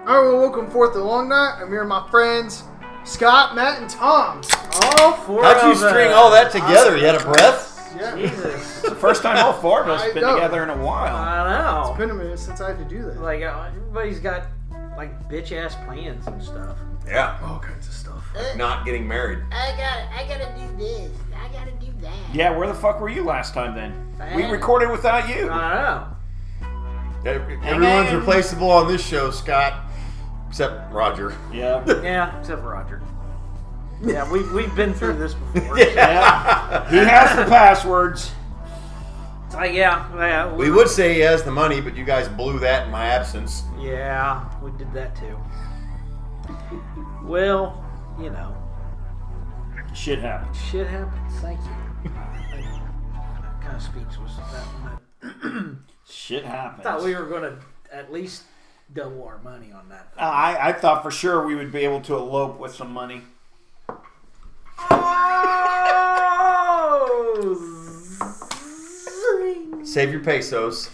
Alright, well, welcome forth to Long Night. I'm here with my friends, Scott, Matt, and Tom. All four How'd you string all that together? You had a breath? Yeah. Jesus. It's the first time all four of us I have been know. together in a while. I know. It's been a minute since I had to do that. Like, everybody's got, like, bitch-ass plans and stuff. Yeah. All kinds of stuff. Not getting married. I gotta do this. I gotta do that. Yeah, where the fuck were you last time then? We Man. recorded without you. I Everyone's replaceable on this show, Scott. Except Roger. Yeah. know. Yeah, except for Roger. Yeah, we've been through this before. Yeah. He has the passwords. It's like, yeah. We would say he has the money, but you guys blew that in my absence. Yeah, we did that too. Well, you know. Shit happens. Shit happens. Thank you. I'm kind of speechless at that one. Shit I happens. thought we were going to at least double our money on that. I thought for sure we would be able to elope with some money. Save your pesos.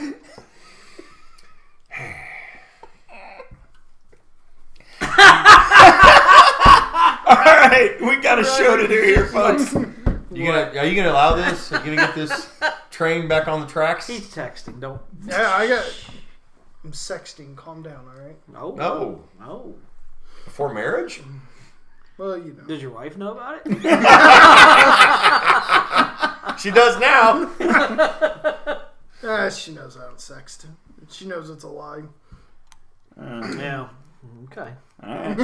Alright, we got a show to do here, folks. Are you gonna allow this? Are you gonna get this train back on the tracks? He's texting. Don't. Yeah, I'm sexting. Calm down, alright? No. No. No. Before marriage? Well, you know. Does your wife know about it? She does now. She knows I don't sext. She knows it's a lie. Yeah. Okay. Alright.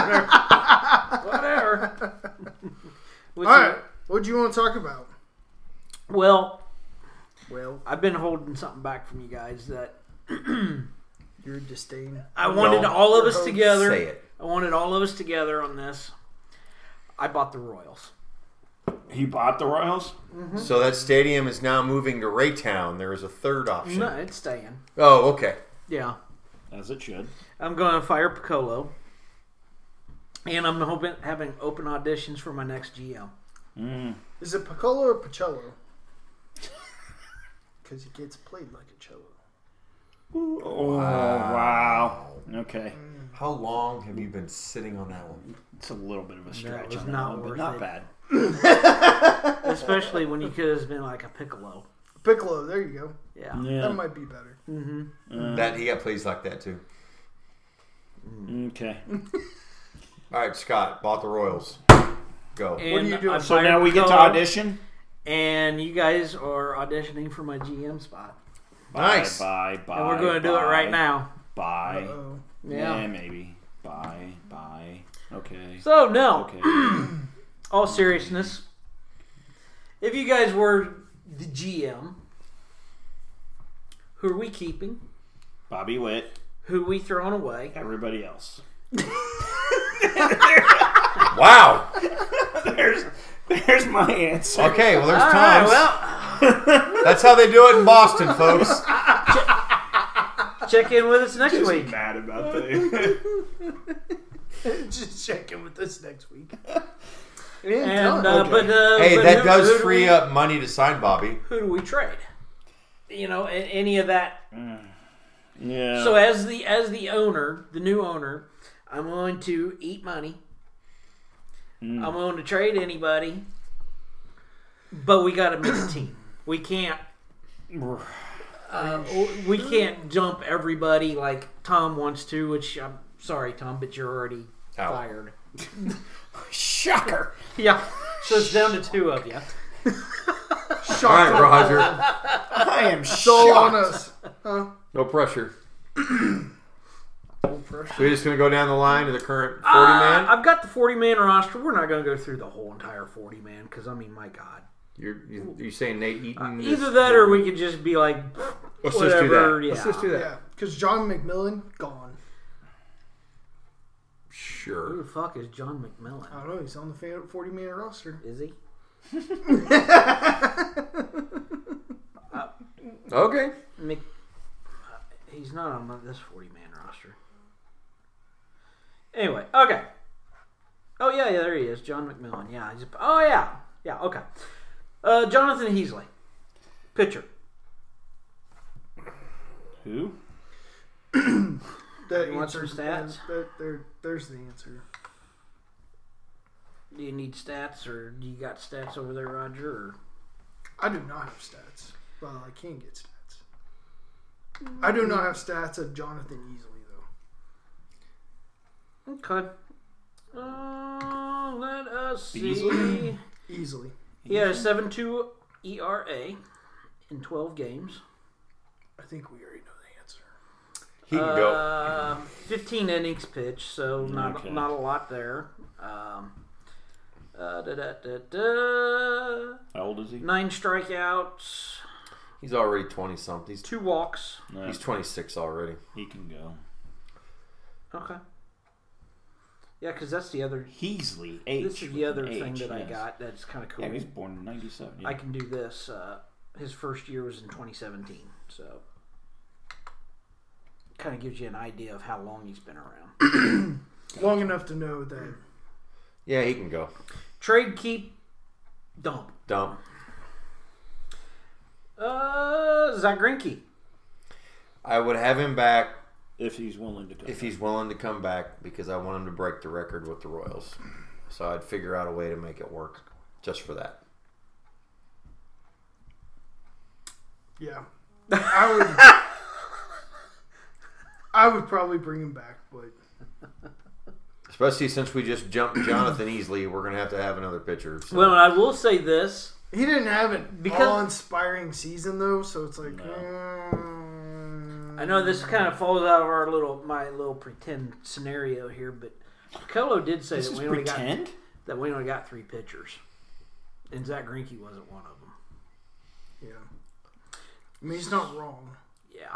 Whatever. Alright, what do you want to talk about? Well, Well, I've been holding something back from you guys that your disdain. I wanted Don't all of us together. Say it. I wanted all of us together on this. I bought the Royals. He bought the Royals? So that stadium is now moving to Raytown. There is a third option. No, it's staying. Oh, okay. Yeah. As it should. I'm going to fire Piccolo. And I'm having open auditions for my next GM. Is it Piccolo or Pacello? Because he gets played like a cello. Oh, wow. Okay. How long have you been sitting on that one? It's a little bit of a stretch. was on that not one, but worth not it. bad. Especially when you could have been like a Piccolo. Piccolo, there you go. Yeah. Yeah. That might be better. That he got plays like that too. Okay. All right, Scott bought the Royals. Go. And What are you doing? I So fired now we get to Piccolo, audition? And you guys are auditioning for my GM spot. Nice. Bye. And we're going to do it right now. Bye. Uh-oh. Yeah. Maybe. Bye. Okay. So, no. Okay. All seriousness, if you guys were the GM, who are we keeping? Bobby Witt. Who are we throwing away? Everybody else. Wow. There's my answer. Okay, well, there's All times. right, well, That's how they do it in Boston, folks. check in with us next Just week. mad about that. Just check in with this next week. And, Okay. but Hey, but that who does do free we- up money to sign Bobby. Who do we trade? You know, any of that. Yeah. So as the owner, the new owner, I'm going to eat money. I'm going to trade anybody, but we got to make a team. We can't. We can't jump everybody like Tom wants to. Which I'm sorry, Tom, but you're already Out. fired. Shocker. Yeah. So it's down to two of you. All right, Roger. I am Soul on shocked. us. Huh? No pressure. No pressure. So we're just going to go down the line to the current 40-man? I've got the 40-man roster. We're not going to go through the whole entire 40-man because I mean, my God. You're saying Nate Eaton? Either that or we could just be like, Let's whatever. just do that. Yeah. Let's just do that. Yeah, because John McMillan, gone. Who Sure. the fuck is John McMillan? I don't know, he's on the 40-man roster. Is he? Okay. He's not on this 40-man roster. Anyway, okay. Oh, yeah, there he is. John McMillan. Yeah. Yeah, okay. Jonathan Heasley. Pitcher. Who? The That You want some answers- stats? There's the answer. Do you need stats, or do you got stats over there, Roger? Or? I do not have stats. Well, I can get stats. I do not have stats of Jonathan easily, though. Okay. Let us see. Beasley? Easily. He had a 7.2 ERA in 12 games. I think we already know the answer. He can go. 15 innings pitched, so not Okay. not a lot there. How old is he? 9 strikeouts, He's already 20-something. 2 walks. No, He's 26 already. he can go. Okay. Yeah, because that's the other. Heasley, age. This is the other with an thing H, that I yes. got. That's kind of cool. Yeah, he was born in 97. Yeah. I can do this. His first year was in 2017, so kind of gives you an idea of how long he's been around. Long enough to know that. Yeah, he can go. Trade, keep, dump. Dump. Zach Greinke. I would have him back if he's willing to come. if he's willing to come back because I want him to break the record with the Royals. So I'd figure out a way to make it work just for that. Yeah. I would probably bring him back, but Especially since we just jumped Jonathan Easley, we're going to have another pitcher. So. Well, I will say this. he didn't have an Because- awe-inspiring season though, so it's like. I know this kind of falls out of my little pretend scenario here, but Kello did say This that is we only pretend? got 3 pitchers, and Zach Greinke wasn't one of them. Yeah. I mean, he's not wrong. Yeah.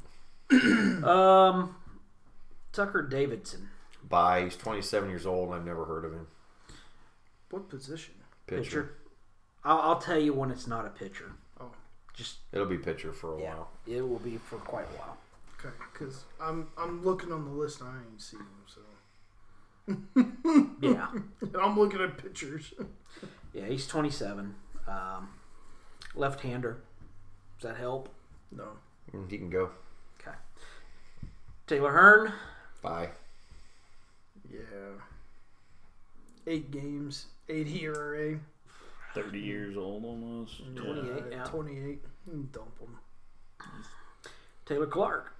Tucker Davidson, Bye. He's 27 years old and I've never heard of him. What position? pitcher. I'll tell you when it's not a pitcher. Oh. Just It'll be pitcher for a while. it will be for quite a while. Okay, because I'm looking on the list and I ain't seen him, so Yeah. I'm looking at pictures. Yeah, he's 27. Left-hander. Does that help? No. He can go. Okay. Taylor Hearn. Bye. Yeah. 8 games, 8 ERA. 30 years old almost. 28, yeah. 28. Dump him. Taylor Clark.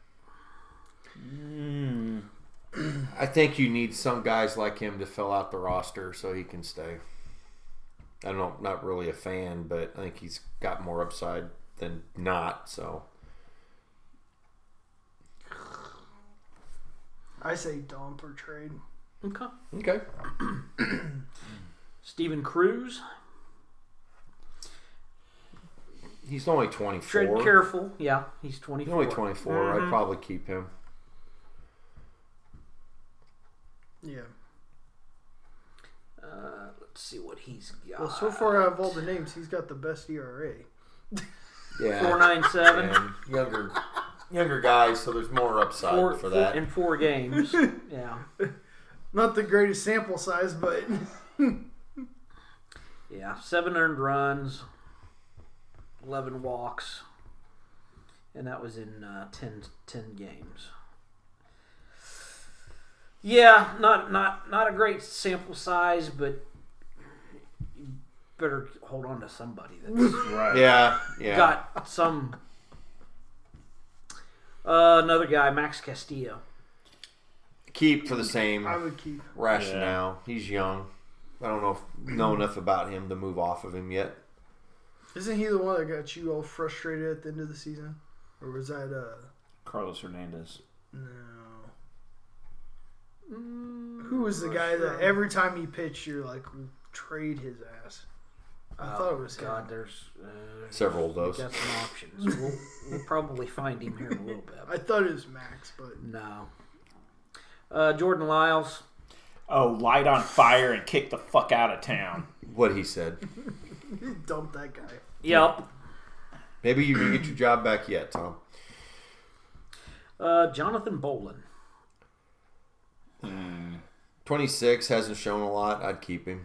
I think you need some guys like him to fill out the roster so he can stay. I'm not really a fan, but I think he's got more upside than not, so. I say dump or trade. Okay. Okay. Steven Cruz. He's only 24. Tread careful. Yeah, he's 24. He's only 24. I'd probably keep him. Yeah. Let's see what he's got. Well, so far out of all the names, he's got the best ERA. Yeah. 4.97. And younger guys, so there's more upside for that. In 4 games. Yeah. Not the greatest sample size, but Yeah. 7 earned runs, 11 walks, and that was in 10 games. Yeah, not a great sample size, but you better hold on to somebody that's Right. Yeah. got some. Another guy, Max Castillo. Keep for the same I would keep. rationale. He's young. I don't know enough about him to move off of him yet. Isn't he the one that got you all frustrated at the end of the season? Or was that Carlos Hernandez. no? Who was the guy that every time he pitched, you're like, trade his ass? I thought it was God. him. There's Several of those. got some options. We'll probably find him here in a little bit. I thought it was Max, but No. Jordan Lyles. Oh, light on fire and kick the fuck out of town. What he said. he dumped that guy. Yep. Maybe you can get your job back yet, Tom. Jonathan Bolin. 26, hasn't shown a lot. I'd keep him.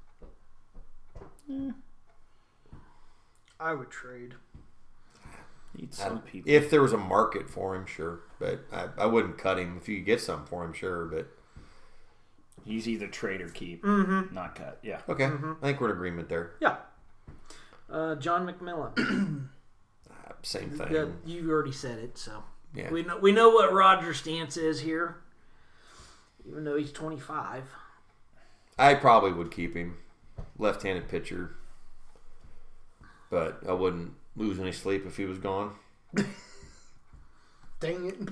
I would trade. Need some people. If there was a market for him, sure. But I wouldn't cut him. If you could get something for him, sure. But He's either trade or keep, not cut. Yeah. okay, I think we're in agreement there. Yeah. John McMillan. Same thing. Yeah, you already said it, so Yeah. we know what Roger's stance is here, even though he's 25. I probably would keep him. Left-handed pitcher. But I wouldn't lose any sleep if he was gone. Dang it.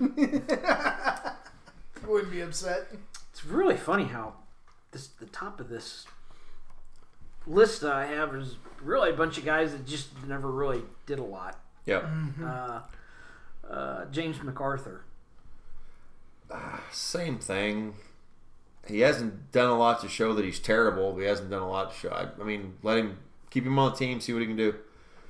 Would be upset. It's really funny how the top of this list that I have is really a bunch of guys that just never really did a lot. Yep. James MacArthur. Same thing. He hasn't done a lot to show that he's terrible. He hasn't done a lot to show. I mean, let him keep him on the team, see what he can do.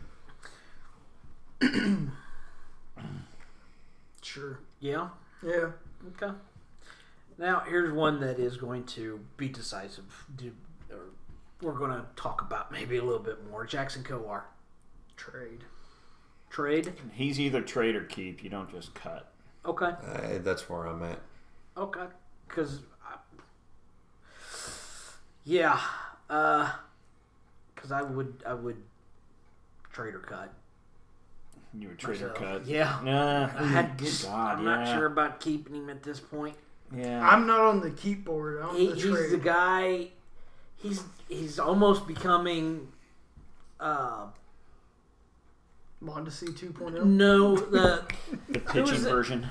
Sure. Yeah. Yeah. Okay. Now here's one that is going to be decisive. We're going to talk about maybe a little bit more. Jackson Kowar. Trade. Trade. He's either trade or keep. You don't just cut. Okay. That's where I'm at. Okay. Because, yeah. Because I would trade or cut. You would trade or myself. cut. Yeah. Nah. I'm not sure about keeping him at this point. Yeah. I'm not on the keep board. I'm on the He's trade. the guy. He's almost becoming. Mondesi 2.0. No, the pitching version.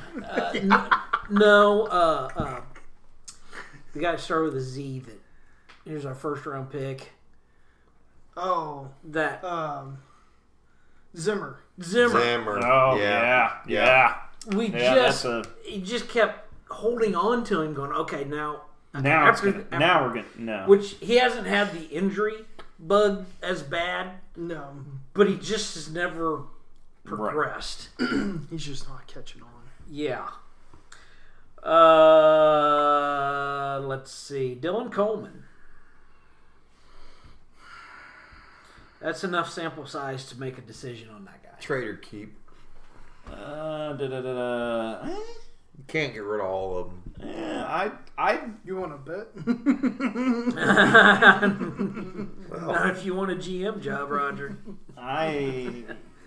no. The guy started with a Z. That here's our first round pick. Oh. That Zimmer. Zimmer. Oh, yeah. He just kept holding on to him, going, okay, now Now we're gonna no. Which he hasn't had the injury bug as bad, No. but he just has never progressed. He's just not catching on. Yeah. Let's see. Dylan Coleman. That's enough sample size to make a decision on that guy. Trade or keep. You Can't get rid of all of them. Yeah, You want to bet? Not if you want a GM job, Roger. I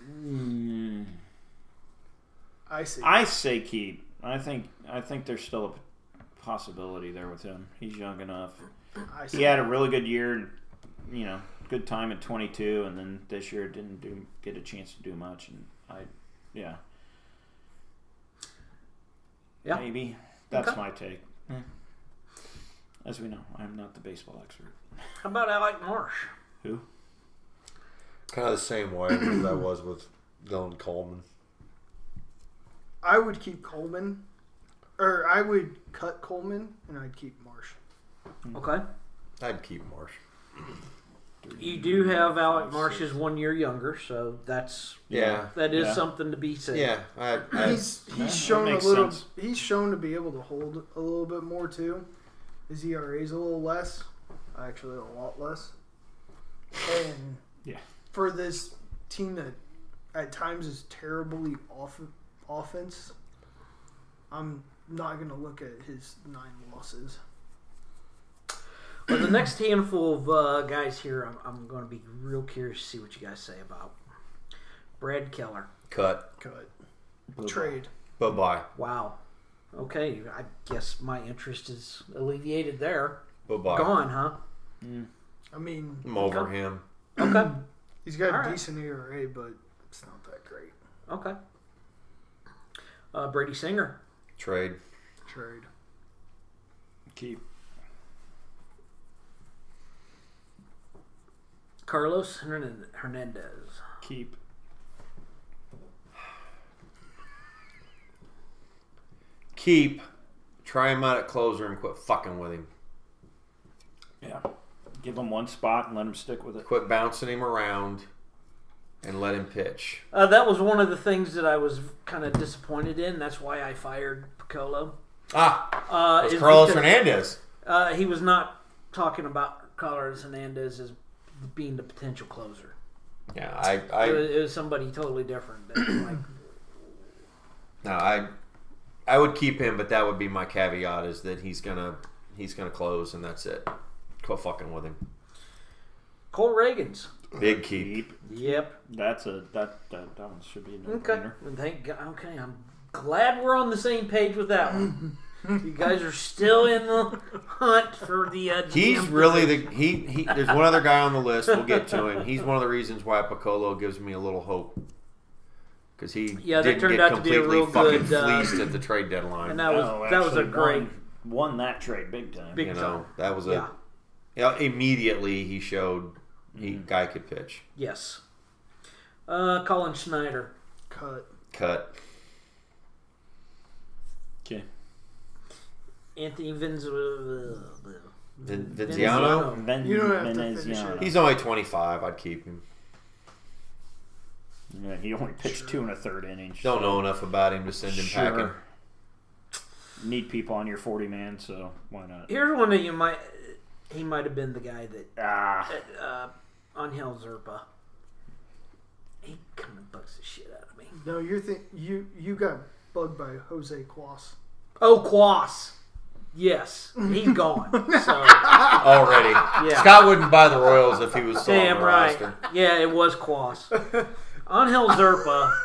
see. I say keep. I think there's still a possibility there with him. He's young enough. I see. He had a really good year, good time at 22, and then this year didn't get a chance to do much. And Yeah. maybe that's Okay. my take. As we know, I'm not the baseball expert. How about Alec Marsh? Who? Kind of the same way as I was with Dylan Coleman. I would keep Coleman. Or I would cut Coleman and I'd keep Marsh. Okay. I'd keep Marsh. You do have Alec Marsh is 1 year younger, so that is something to be said. Yeah, He's shown a makes little. sense. He's shown to be able to hold a little bit more too. His ERA is a little less, actually a lot less. And for this team that at times is terribly offense, I'm not going to look at his 9 losses. Well, the next handful of guys here, I'm going to be real curious to see what you guys say about. Brad Keller. cut. Trade. Bye-bye. Wow. Okay, I guess my interest is alleviated there. Bye-bye. Gone, huh? I mean, I'm over him. Okay. he's got All a right. decent ERA, but it's not that great. Okay. Brady Singer. Trade. Trade. Keep. Carlos Hernandez. Keep. Keep. Try him out at closer and quit fucking with him. Yeah. Give him one spot and let him stick with it. Quit bouncing him around and let him pitch. That was one of the things that I was kind of disappointed in. That's why I fired Piccolo. It's is Carlos because, Hernandez. He was not talking about Carlos Hernandez as being the potential closer. Yeah, it was somebody totally different. Like, no, I would keep him, but that would be my caveat is that he's gonna close and that's it. Quit fucking with him. Cole Reagans. Big keep. Yep. That one should be a Okay. no-brainer. Thank God. Okay, I'm glad we're on the same page with that one. You guys are still in the hunt for the. He's GM really position. he. There's one other guy on the list. We'll get to him. He's one of the reasons why Piccolo gives me a little hope because he that didn't turned get out to be a completely real fucking good, fleeced at the trade deadline. And that was a great. Won that trade big time. Big time. That was Yeah. immediately he showed guy could pitch. Yes. Colin Schneider. Cut. Okay. Anthony Viziano? You don't have to finish Veneziano. it. He's only 25. I'd keep him. Yeah, he only pitched 2 1/3 innings. Don't know enough about him to send him packing. Need people on your 40-man, so why not? Here's one that he might have been the guy that Angel Zerpa. He kind of bugs the shit out of me. No, you got bugged by Jose Cuas. Oh, Quas. Yes, he's gone. So Already. Yeah. Scott wouldn't buy the Royals if he was still on damn the right. roster. Yeah, it was Quas. Angel Zerpa.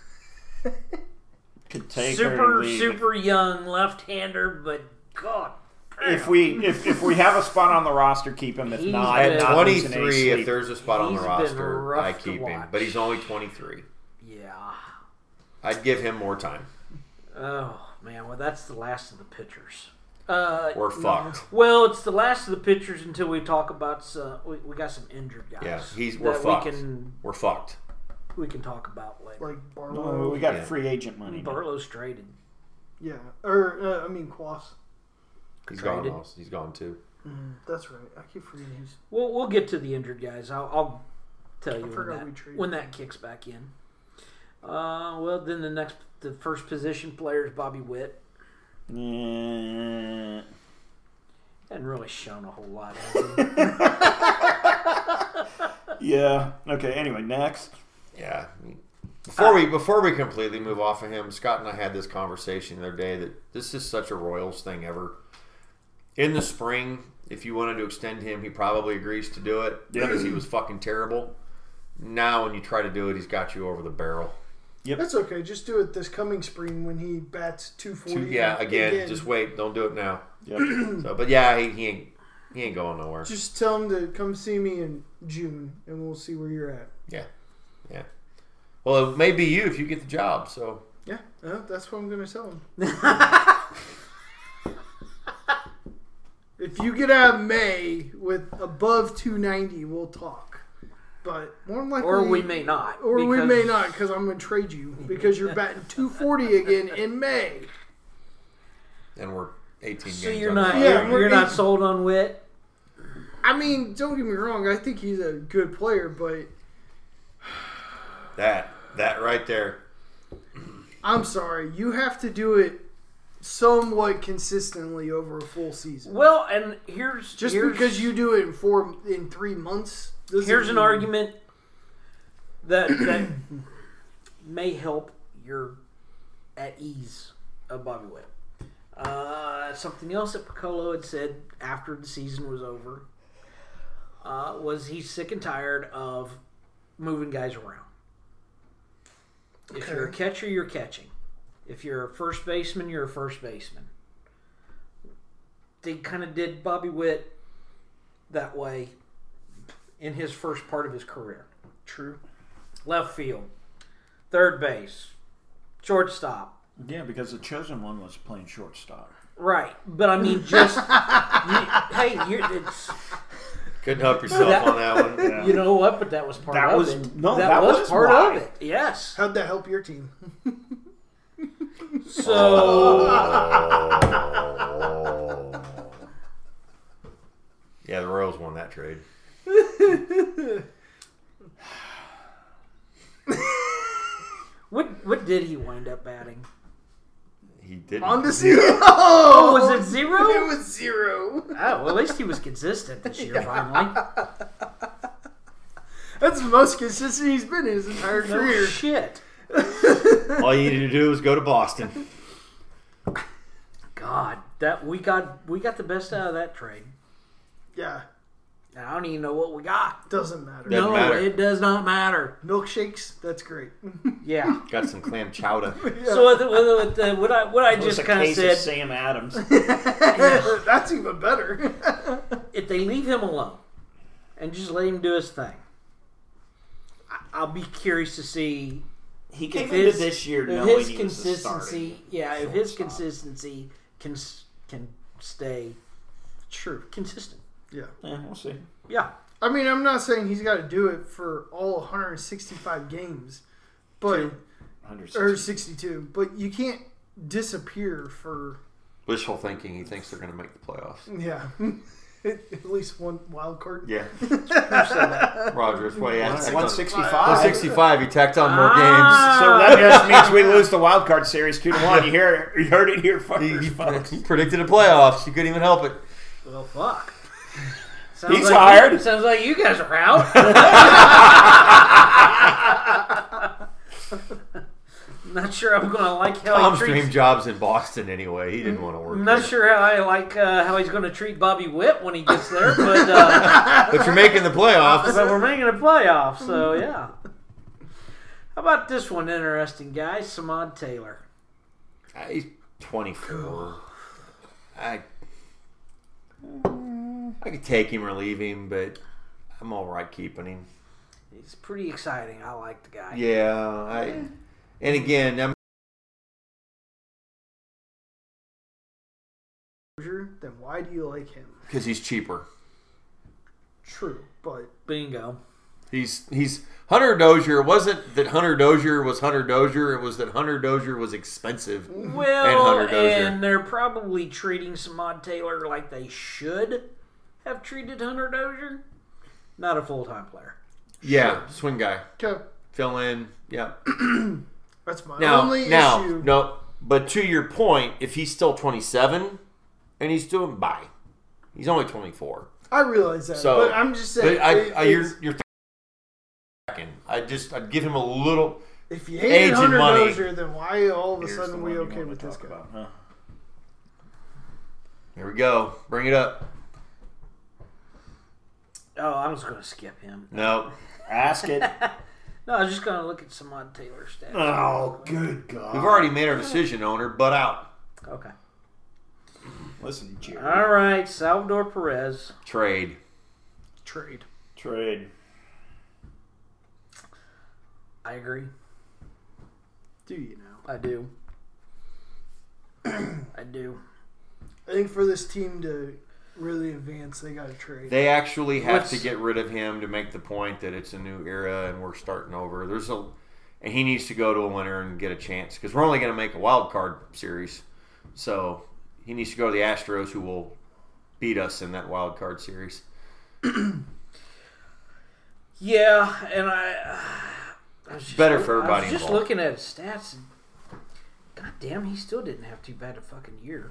Could take or leave. super young left-hander, but God. If we have a spot on the roster, keep him. If He's not, been- At not losing any 23, sleep. if there's a spot on the He's been roster, rough I to keep him. watch. But he's only 23. Yeah. I'd give him more time. Oh man, well that's the last of the pitchers. We're fucked. Well, it's the last of the pitchers until we talk about we got some injured guys. Yeah, we're that fucked. we We're fucked. can talk about later. Like Barlow. No, we got Yeah. free agent money. Barlow's traded. Yeah. Or, Cuas. He's Traded. gone. He's gone too. That's right. I keep forgetting he's... We'll get to the injured guys. I'll tell you forgot we traded. when that kicks back in. Well, then the first position player is Bobby Witt. Yeah. Hasn't really shown a whole lot. Has he? Yeah. Okay. Anyway, next. Yeah. Before we completely move off of him, Scott and I had this conversation the other day that this is such a Royals thing ever. In the spring, if you wanted to extend him, he probably agrees to do it because he was fucking terrible. Now, when you try to do it, he's got you over the barrel. Yep. That's okay. Just do it this coming spring when he bats 240. Again. Just wait. Don't do it now. Yep. But yeah, he ain't going nowhere. Just tell him to come see me in June, and we'll see where you're at. Yeah. Well, it may be you if you get the job. So Yeah, that's what I'm going to tell him. If you get out of May with above 290, we'll talk. But more than likely... Or we may not. Or we may not, because I'm going to trade you. Because you're batting 240 again in May. and we're 18 So games. you're under not 500. you're not sold on Witt? I mean, don't get me wrong. I think he's a good player, but... That right there. I'm sorry. You have to do it somewhat consistently over a full season. Well, and here's because you do it in 3 months. Here's an argument that may help your at ease of Bobby Witt. Something else that Piccolo had said after the season was over was he's sick and tired of moving guys around. If you're a catcher, you're catching. If you're a first baseman, you're a first baseman. They kind of did Bobby Witt that way in his first part of his career. True. Left field, third base, shortstop. Yeah, because the chosen one was playing shortstop. Right, but I mean, just it's Couldn't help yourself on that one. Yeah. you know what? But that was part That of was- it. no, that that was was part why. of it. Yes. How'd that help your team? So Yeah, the Royals won that trade. what did he wind up batting? He didn't. On the season? Oh, was it 0? It was 0. Oh, well, at least he was consistent this year. Finally, That's the most consistent he's been in his entire No career. shit. All you needed to do was go to Boston. God, that we got the best out of that trade. Yeah, And I don't even know what we got. doesn't matter. Doesn't matter. It does not matter. Milkshakes, that's great. Yeah. Got some clam chowder. So what I just kind of said, Sam Adams. That's even better. if they leave him alone and just let him do his thing, I'll be curious to see He came if into his, this year if knowing his he was the consistency, starting if his shortstop. consistency can stay True. consistent. Yeah. Yeah, we'll see. Yeah. I mean, I'm not saying he's got to do it for all 165 games, but or 160. 62. But you can't disappear for Wishful thinking. He thinks they're going to make the playoffs. at least one wild card. Yeah. Rogers. Well, yeah. 165. 165. He tacked on more So that just means we lose the wild card series 2-1. You heard it here first, games. folks. He predicted the playoffs. You couldn't even help it. Well, fuck. Sounds He's like hired. Sounds like you guys are out. Not sure I'm going to like how Tom's he treats. dream job's in Boston anyway. He didn't want to work I'm not there. sure how I like how he's going to treat Bobby Witt when he gets there, but But you're making the playoffs. but we're making a playoff, so yeah. How about this one? Interesting guy, Samad Taylor. He's 24. I could take him or leave him, but I'm all right keeping him. He's pretty exciting. I like the guy. Yeah, and again, Then why do you like him? because he's cheaper. True, but Bingo. He's Hunter Dozier. It wasn't that Hunter Dozier was Hunter Dozier. It was that Hunter Dozier was expensive. Well, Hunter Dozier. and they're probably treating Samad Taylor like they should have treated Hunter Dozier. Not a full-time player. Yeah, swing guy. okay, Fill in. Yeah. that's my Now, only issue. no. But to your point, if he's still 27 and he's doing bye, he's only 24. I realize that, So, but I'm just saying. But you're I'd give him a little. if you age hated and Hunter money. Dozier, then why all of a Here's the sudden we one you okay wanna with this talk guy? about, huh? Here we go. Bring it up. Oh, I was going to skip him. No. Ask it. No, I was just going to look at Samad Taylor's stats. Oh, good God. We've already made our decision, owner. Butt out. Okay. Listen, Jerry. All right, Salvador Perez. Trade. Trade. Trade. I agree. Do you know? I do. I do. I think for this team to really advance, they got to trade. They actually have What's- to get rid of him to make the point that it's a new era and we're starting over. And he needs to go to a winner and get a chance because we're only going to make a wild card series. So he needs to go to the Astros, who will beat us in that wild card series. Yeah, and I was just, Better for I everybody was just involved. looking at his stats, and god damn, he still didn't have too bad a fucking year.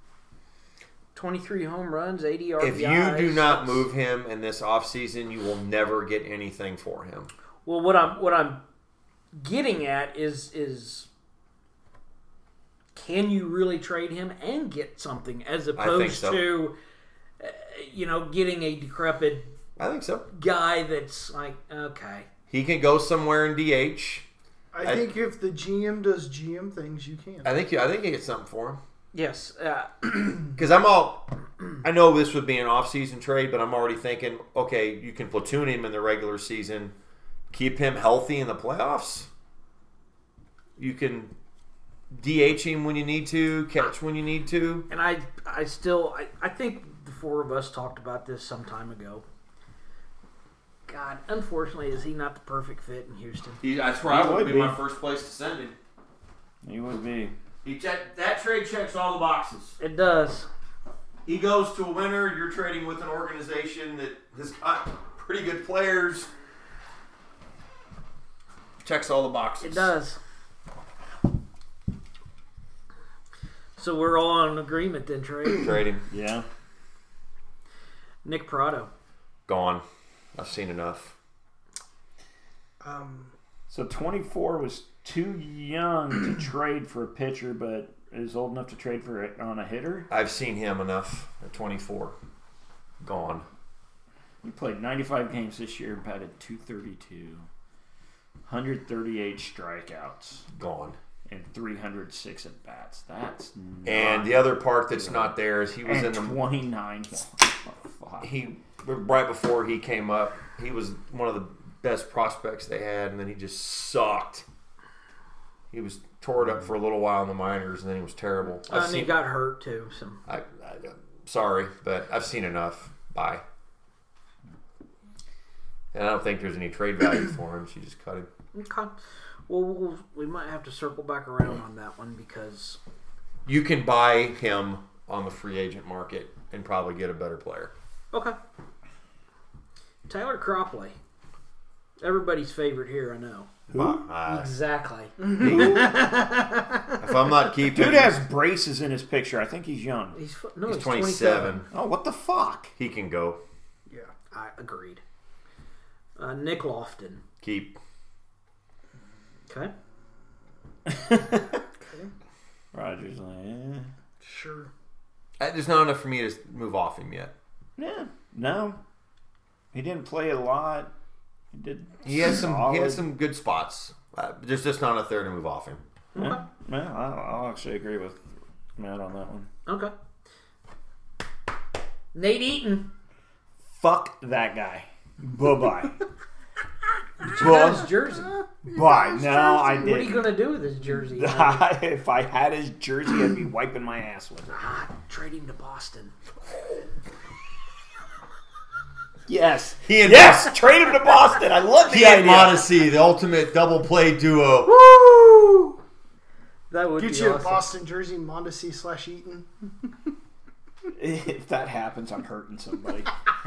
23 home runs, 80 RBIs. If you do not move him in this offseason, you will never get anything for him. Well, what I'm getting at is can you really trade him and get something as opposed so. to getting a decrepit I think so. guy that's like, okay. He can go somewhere in DH. I think if the GM does GM things, you can. I think you get something for him. Yes. Because I know this would be an off-season trade, but I'm already thinking, okay, you can platoon him in the regular season, keep him healthy in the playoffs. You can DH him when you need to, catch when you need to. And I think the four of us talked about this some time ago. God, unfortunately, is he not the perfect fit in Houston? That's where He I would would be be. my first place to send him. He would be. That trade checks all the boxes. It does. He goes to a winner. You're trading with an organization that has got pretty good players. Checks all the boxes. It does. So we're all on agreement then, Trey. Trade him. Yeah. Nick Prado. Gone. I've seen enough. So 24 was too young to trade for a pitcher, but is old enough to trade for on a hitter. I've seen him enough at 24. Gone. He played 95 games this year and batted .232, 138 strikeouts, Gone. and 306 at bats. That's not And the other part that's not there is he was in the 29. he right before he came up, he was one of the best prospects they had, and then he just sucked. He was tore it up for a little while in the minors, and then he was terrible. And he got hurt too. So Sorry, but I've seen enough. Bye. And I don't think there's any trade value for him. She just cut him. okay. Well, we might have to circle back around on that one because You can buy him on the free agent market and probably get a better player. okay. Tyler Cropley, everybody's favorite here. I know. Exactly. If I'm not keeping, Dude has braces in his picture. I think he's young. He's 27. Oh, what the fuck? He can go. Yeah, I agreed. Nick Lofton. Keep. Okay. Rogers like, Sure. There's not enough for me to move off him yet. yeah, no. He didn't play a lot. He had some good spots. There's just not enough there to move off him. Yeah, I'll actually agree with Matt on that one. Okay. Nate Eaton. Fuck that guy. Bye-bye. He got his jersey. Bye. No, I didn't. What are you going to do with his jersey? If I had his jersey, I'd be wiping my ass with it. Trade him to Boston. Yes. Yes! Trade him to Boston. I love the He and idea. Modesty, the ultimate double play duo. Woo! That would Get be you awesome. a Boston jersey, Mondesi/Eaton. If that happens, I'm hurting somebody.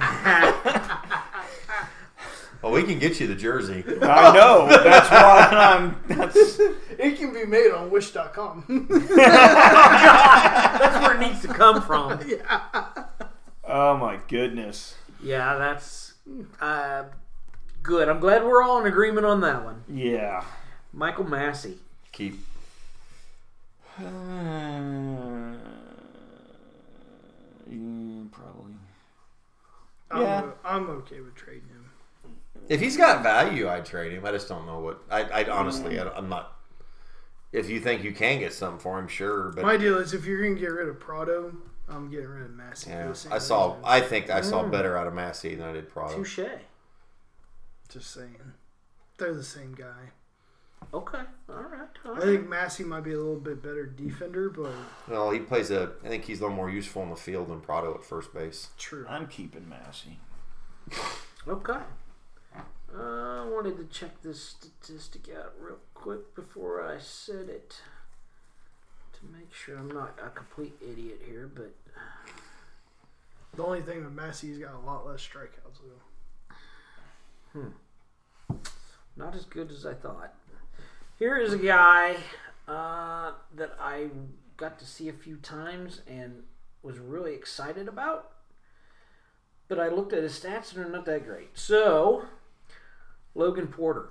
Well, we can get you the jersey. I know. That's why That's It can be made on Wish.com. That's where it needs to come from. Oh my goodness. Yeah, that's good. I'm glad we're all in agreement on that one. Yeah. Michael Massey. Keep. Probably. I'm okay with trading him. If he's got value, I'd trade him. I just don't know what. I honestly, I'm not. If you think you can get something for him, sure. But My deal is if you're going to get rid of Prado, I'm getting rid of Massey. yeah, for the same I saw. reason. I think I saw better out of Massey than I did Prado. Touche. Just saying. They're the same guy. Okay. All right. I think Massey might be a little bit better defender, but Well, he plays I think he's a little more useful in the field than Prado at first base. true. I'm keeping Massey. Okay. I wanted to check this statistic out real quick before I said it to make sure I'm not a complete idiot here, but The only thing with Massey, he's got a lot less strikeouts, though. not as good as I thought. Here is a guy that I got to see a few times and was really excited about. But I looked at his stats and they're not that great. So, Logan Porter.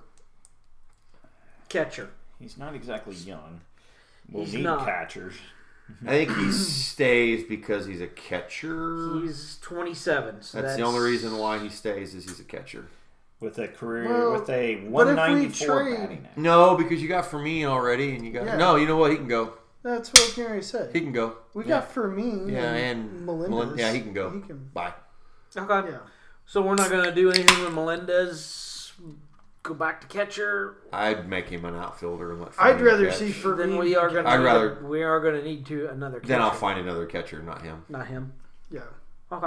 Catcher. He's not exactly young. We'll He's need not. catchers. I think he stays because he's a catcher. He's 27. So That's the only reason why he stays is he's a catcher. With a career, Well, with a but if we 194 trade- batting average. No, because you got Fermin already, and you got Yeah. no. You know what? He can go. That's what I was going to say. He can go. We got Fermin and Melendez. Yeah, he can go. He can, Bye. Okay. yeah. So we're not going to do anything with Melendez. Go back to catcher. I'd make him an outfielder and let. I'd Fermin rather catch. see Fermin. Then we are going I'd to. rather- We are going to need another catcher. Then I'll find another catcher, not him. Not him. Yeah. Okay.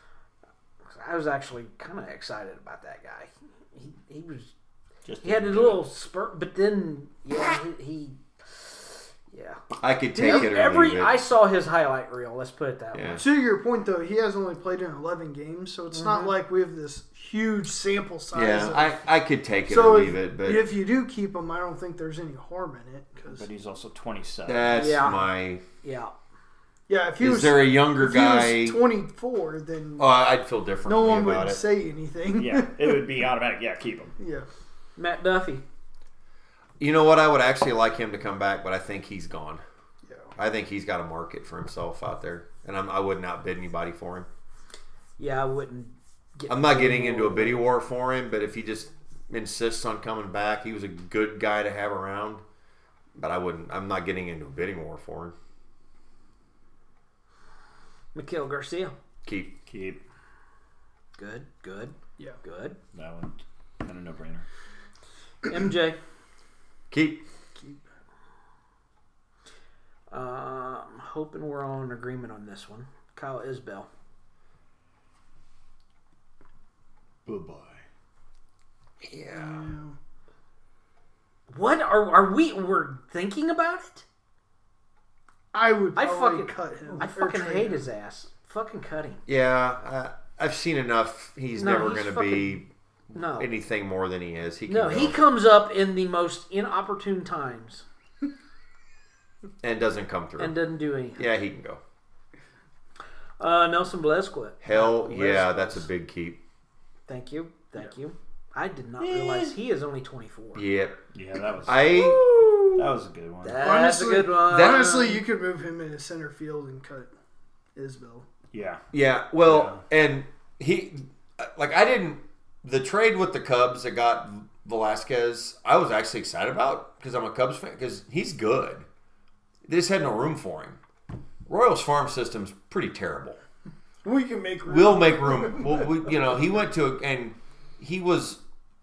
I was actually kind of excited about that guy. He was. Just He had a little spurt, but then he I could take it or leave it. I saw his highlight reel. Let's put it that Yeah. way. To your point, though, he has only played in 11 games, so it's not like we have this huge sample size. Yeah, I could take it so or if, leave it, but if you do keep him, I don't think there's any harm in it. Cause, But he's also 27. that's Yeah. my. Yeah. yeah, if he Is was there a younger if guy? he was 24, then Oh, I'd feel differently no one about would it. say anything. Yeah, it would be automatic. Yeah, keep him. Yeah. Matt Duffy. You know what? I would actually like him to come back, but I think he's gone. Yeah. I think he's got a market for himself out there, and I wouldn't outbid anybody for him. Yeah, I wouldn't. I'm not getting into a bidding war for him, but if he just insists on coming back, he was a good guy to have around. But I'm not getting into a bidding war for him. Mikael Garcia. Keep. Good. Yeah. Good. That one, kind of no-brainer. MJ. Keep. I'm hoping we're all in agreement on this one. Kyle Isbell. Bye-bye. Yeah. What we're thinking about it? I would I probably fucking cut him. I or fucking trade hate him. his ass. Fucking cut him. Yeah. I've seen enough. He's No, never he's going to be No. anything more than he is. He can No, go. he comes up in the most inopportune times and doesn't come through. and doesn't do anything. Yeah, he can go. Nelson Velasquez. Hell yeah, Velasquez. that's a big keep. Thank you. I did not realize he is only 24. Yep. Yeah, that was a good one. That's Honestly, a good one. Honestly, you could move him into center field and cut Isbell. Yeah. Yeah, well, and he, the trade with the Cubs that got Velasquez, I was actually excited about because I'm a Cubs fan because he's good. They just had no room for him. Royals farm system's pretty terrible. We can make room. We'll make room. He went to and he was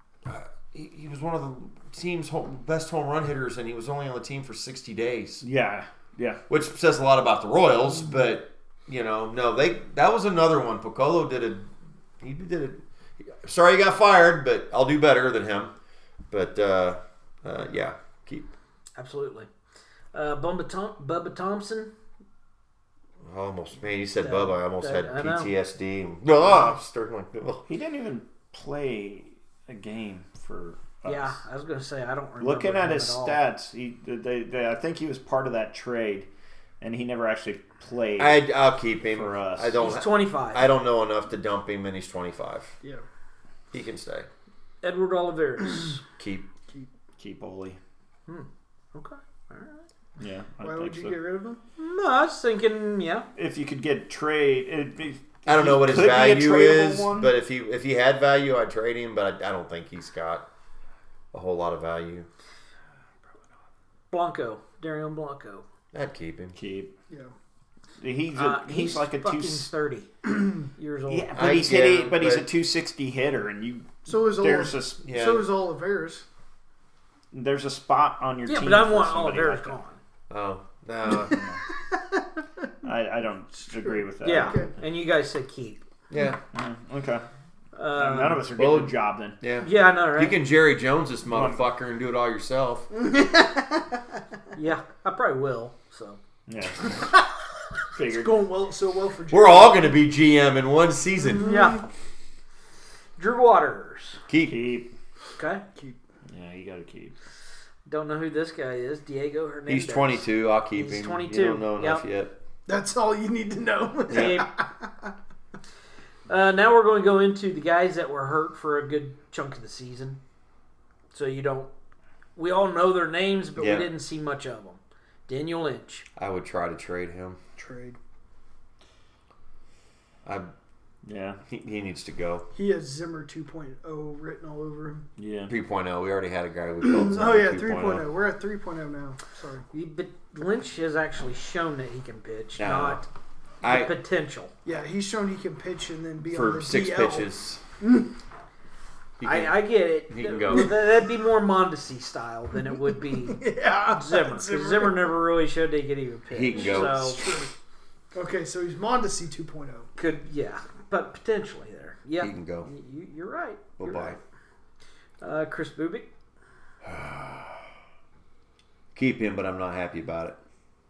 one of the team's best home run hitters, and he was only on the team for 60 days. Yeah. Which says a lot about the Royals, but that was another one. Piccolo did it. Sorry he got fired, but I'll do better than him. But yeah, keep. Absolutely. Bubba Thompson. Almost, man. You said Bubba. I almost had I know. PTSD. Starting like, ugh. He didn't even play a game for us. Yeah, I was going to say I don't remember. Looking at him his all. stats, I think he was part of that trade, and he never actually played. I'll keep him. For us. He's 25. I don't know enough to dump him, and he's 25. Yeah. He can stay. Edward Olivares. Keep Oli. Okay. All right. Yeah. Why would you get rid of him? No, I was thinking, yeah. If you could get trade, I don't know what his could be a value tradable is, one. but if he had value, I'd trade him. But I don't think he's got a whole lot of value. Blanco. Darion Blanco. I'd keep him. Keep. Yeah. He's like a fucking 30 years old. Yeah, but he's a 260 hitter, and you. So is There's Olivares. There's a spot on your Yeah, team. but I for want somebody Olivares like that. Oh no. I don't agree with that. Yeah, Okay. and you guys said keep. Yeah. Okay. None of us are getting the job then. Yeah. Yeah, I know, right? You can Jerry Jones this motherfucker and do it all yourself. Yeah, I probably will. So Yeah. It's Figured. going well for Jerry. We're all going to be GM in one season. yeah. Drew Waters. Keep. Okay. Yeah, you got to keep. Don't know who this guy is. Diego Hernandez. He's 22. I'll keep He's him. 22. You don't know enough Yep. yet. That's all you need to know. Keep. Now we're going to go into the guys that were hurt for a good chunk of the season. So we all know their names, but Yeah. we didn't see much of them. Daniel Lynch. I would try to trade him. Trade. Yeah. He needs to go. He has Zimmer 2.0 written all over him. Yeah. 3.0. We already had a guy we called Zimmer Oh yeah, 2.0. 3.0. We're at 3.0 now. Sorry. But Lynch has actually shown that he can pitch, No. not I the potential. Yeah, he's shown he can pitch and then be on for the 6 DL. pitches. He can- I get it. he can go. That'd be more Mondesi style than it would be Yeah. Zimmer. 'Cause Zimmer never really showed they could even pitch. He can go. So Okay, so he's Mondesi 2.0. but potentially there. Yeah, He can go. You're right. You're Bye-bye. right. Chris Bubik. Keep him, but I'm not happy about it.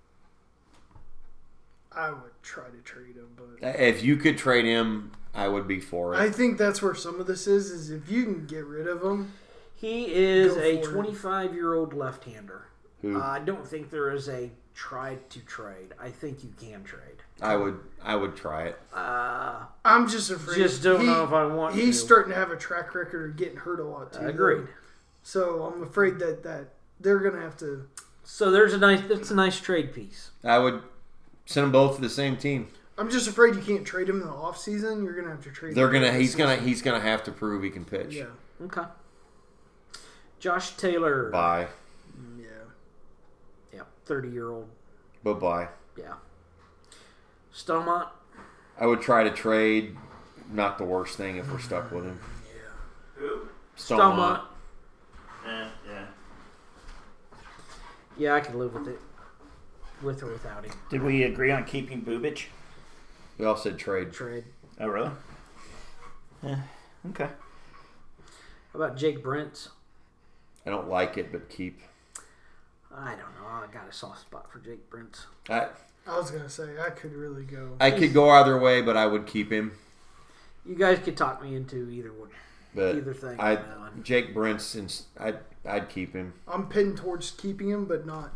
I would try to trade him, but If you could trade him, I would be for it. I think that's where some of this is if you can get rid of him. He is Go a for it. 25-year-old left-hander. Who? I don't think there is a try to trade. I think you can trade. I would try it. I'm just afraid. Just don't know if I want He's to. starting to have a track record of getting hurt a lot too. Agreed. So I'm afraid that they're going to have to. So that's a nice trade piece. I would send them both to the same team. I'm just afraid you can't trade him in the offseason. You're going to have to trade. He's gonna have to prove he can pitch. Yeah. Okay. Josh Taylor. Bye. Yeah. Yeah, 30-year-old. Bye. Yeah. Stomont. I would try to trade. Not the worst thing if we're stuck with him. Yeah. Who? Stomont. Yeah. Yeah, I could live with it. With or without him. Did we agree on keeping Bubic? We all said trade. Trade. Oh, really? Yeah. Okay. How about Jake Brents? I don't like it, but keep. I don't know. I got a soft spot for Jake Brents. I was going to say, I could really go. I could go either way, but I would keep him. You guys could talk me into either one. But either thing. Jake Brents, I'd keep him. I'm pinned towards keeping him, but not.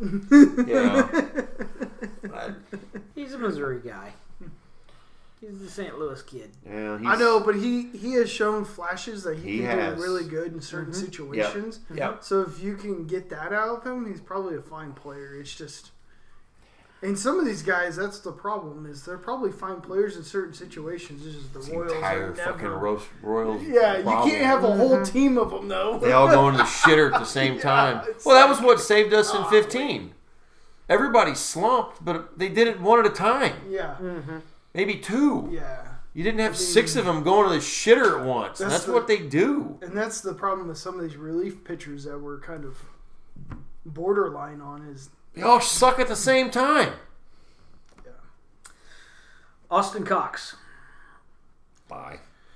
He's a Missouri guy. He's the St. Louis kid. Yeah, I know, but he has shown flashes that he can has. do really good in certain situations. Yep. So if you can get that out of him, he's probably a fine player. It's just, and some of these guys, that's the problem. Is they're probably fine players in certain situations. It's just the Royals entire are fucking never. Royals. Yeah, problem. you can't have a whole team of them though. They all go into the shitter at the same time. Well, that was what saved us in 15. Everybody slumped, but they did it one at a time. Yeah. Maybe two. Yeah. You didn't have 6 of them going to the shitter at once. That's what they do. And that's the problem with some of these relief pitchers that we're kind of borderline on is They all suck at the same time. yeah. Austin Cox. Bye.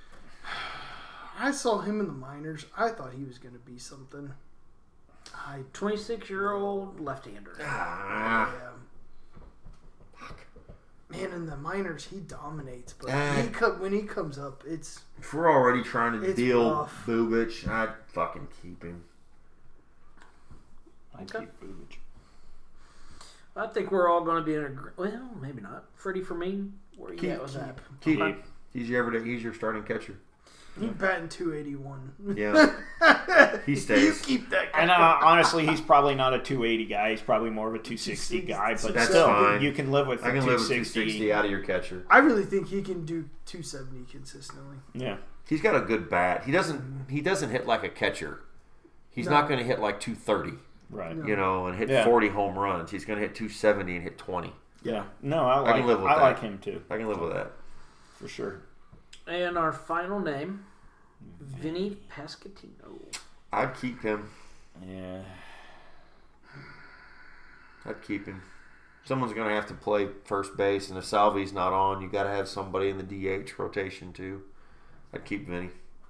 I saw him in the minors. I thought he was going to be something. 26-year-old left-hander. Ah. Yeah. Man, in the minors, he dominates. But when he comes up, it's... If we're already trying to It's deal rough. Bubic, I'd fucking keep him. I'd Okay. keep Bubic. I think we're all going to be in a... Well, maybe not. Freddie Fermin, where you at with that? Keep. Okay. He's your starting catcher. He's batting 281. Yeah. He stays. You keep that guy. And honestly, he's probably not a 280 guy. He's probably more of a 260 guy. But That's still, fine. you can live with I the can live with 260. 260 out of your catcher. I really think he can do 270 consistently. Yeah. He's got a good bat. He doesn't hit like a catcher. He's not going to hit like 230, Right. No. you know, and hit Yeah. 40 home runs. He's going to hit 270 and hit 20. Yeah. No, I can live with that. like him too. I can live with that. For sure. And our final name, Vinny Pasquantino. I'd keep him. Yeah. I'd keep him. Someone's going to have to play first base, and if Salvi's not on, you got to have somebody in the DH rotation too. I'd keep Vinny.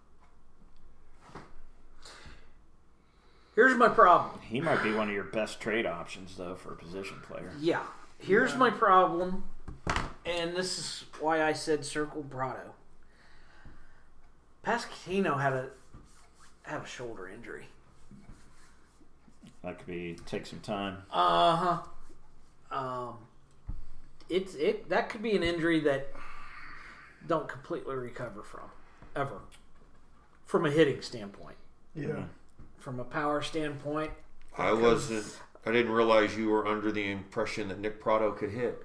Here's my problem. He might be one of your best trade options, though, for a position player. Yeah. Here's my problem, and this is why I said Circle Brado. Pasquantino had a shoulder injury. That could take some time. That could be an injury that don't completely recover from, ever. From a hitting standpoint. Yeah. From a power standpoint. I didn't realize you were under the impression that Nick Prado could hit.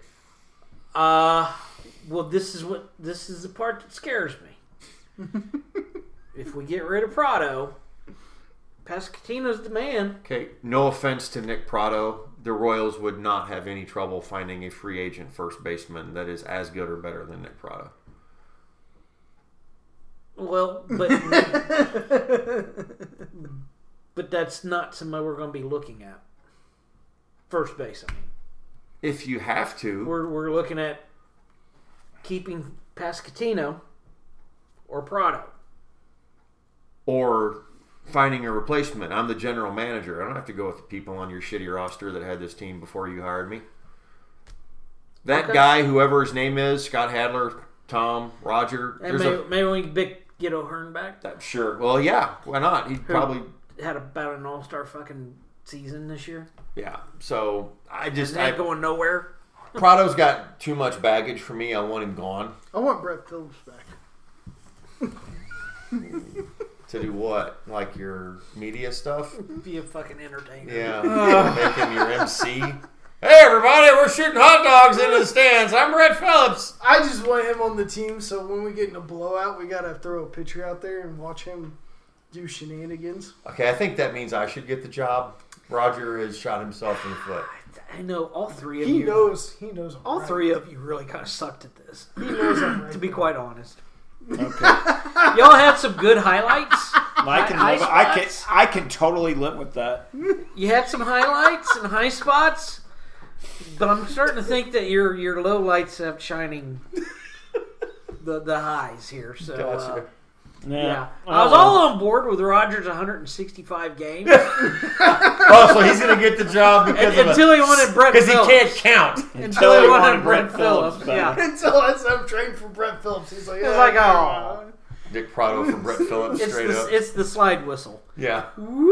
Well, this is the part that scares me. If we get rid of Prado, Pasquantino's the man. Okay, no offense to Nick Prado, the Royals would not have any trouble finding a free agent first baseman that is as good or better than Nick Prado. Well, but that's not somebody we're going to be looking at. First base, I mean. If you have to. We're looking at keeping Pasquantino or Prado. Or finding a replacement. I'm the general manager. I don't have to go with the people on your shitty roster that had this team before you hired me. That guy, whoever his name is, Scott Hadler, Tom, Roger. And maybe we can get O'Hearn back. Sure. Well, yeah. Why not? He'd probably had about an all-star fucking season this year. Yeah. So I just going nowhere. Prado's got too much baggage for me. I want him gone. I want Brett Phillips back. To do what? Like your media stuff? Be a fucking entertainer. Yeah. Making your MC. Hey, everybody, we're shooting hot dogs into the stands. I'm Brett Phillips. I just want him on the team, so when we get in a blowout, we got to throw a pitcher out there and watch him do shenanigans. Okay, I think that means I should get the job. Roger has shot himself in the foot. I know all three of He you. knows. All three of you really kind of sucked at this. He knows I'm right. To be quite honest. Okay. Y'all had some good highlights. I can totally live with that. You had some highlights and high spots, but I'm starting to think that your low lights have shining the highs here. So Gotcha. yeah, I was all on board with Rogers' 165 games Oh, so he's going to get the job until he wanted Brett Phillips. Because he can't count. Until he wanted Brett Phillips. Yeah. Until I said I'm trading for Brett Phillips. He's like, It's like, oh. Dick Prado for Brett Phillips, straight up. It's the slide whistle. Yeah.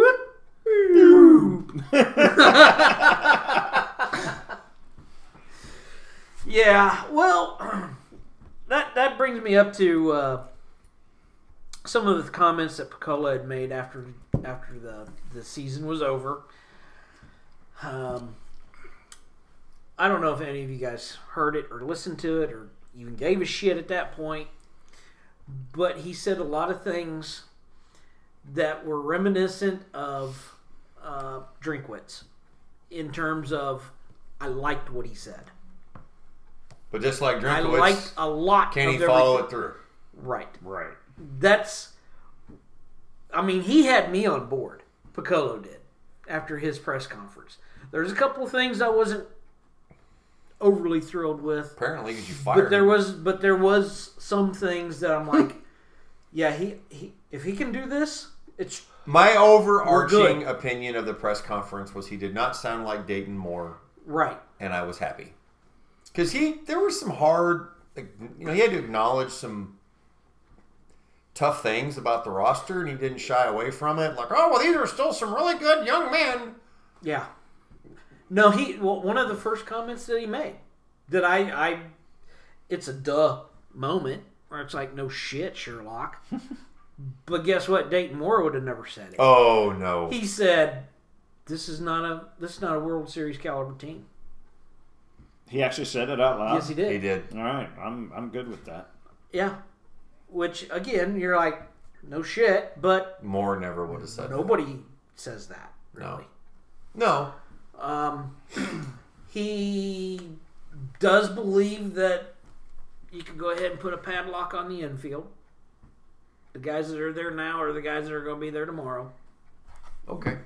Yeah, well, that brings me up to some of the comments that Picola had made after the season was over. I don't know if any of you guys heard it or listened to it or even gave a shit at that point, but he said a lot of things that were reminiscent of Drinkwitz in terms of I liked what he said. But just like I Drinkwitz, liked a lot. can of he follow everything. it through? Right. Right. I mean, he had me on board. Piccolo did after his press conference. There's a couple of things I wasn't overly thrilled with. Apparently, because you fired But there was some things that I'm like, yeah, he if he can do this, it's my overarching opinion of the press conference was he did not sound like Dayton Moore, right. and I was happy because there was some hard, he had to acknowledge some tough things about the roster, and he didn't shy away from it. Like, oh well, these are still some really good young men. Yeah. No, one of the first comments that he made that I it's a duh moment where it's like, no shit, Sherlock. But guess what? Dayton Moore would have never said it. Oh no. He said, "This is not a World Series caliber team." He actually said it out loud. Yes, he did. He did. All right, I'm good with that. Yeah. Which again, you're like, no shit, but Moore never would have said nobody says that. Really. No. He does believe that you can go ahead and put a padlock on the infield. The guys that are there now are the guys that are going to be there tomorrow. Okay.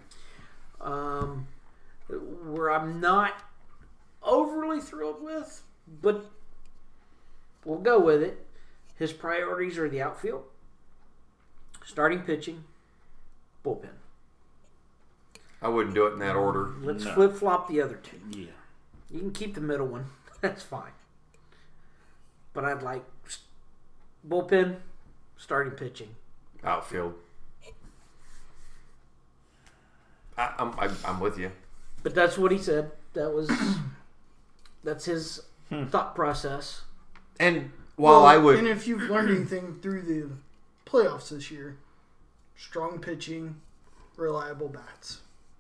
Where I'm not overly thrilled with, but we'll go with it. His priorities are the outfield, starting pitching, bullpen. I wouldn't do it in that order. Let's flip-flop the other two. Yeah. You can keep the middle one. That's fine. But I'd like bullpen, starting pitching. Outfield. I'm with you. But that's what he said. That's his thought process. And while I would... And if you've learned anything through the playoffs this year, strong pitching, reliable bats.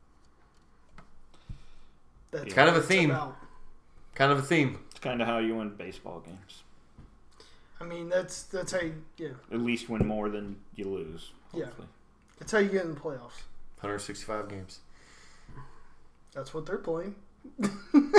That's kind of a what it's theme. about. Kind of a theme. It's kind of how you win baseball games. I mean, that's how you, At least win more than you lose. Hopefully. Yeah. That's how you get in the playoffs. 165 games. That's what they're playing. This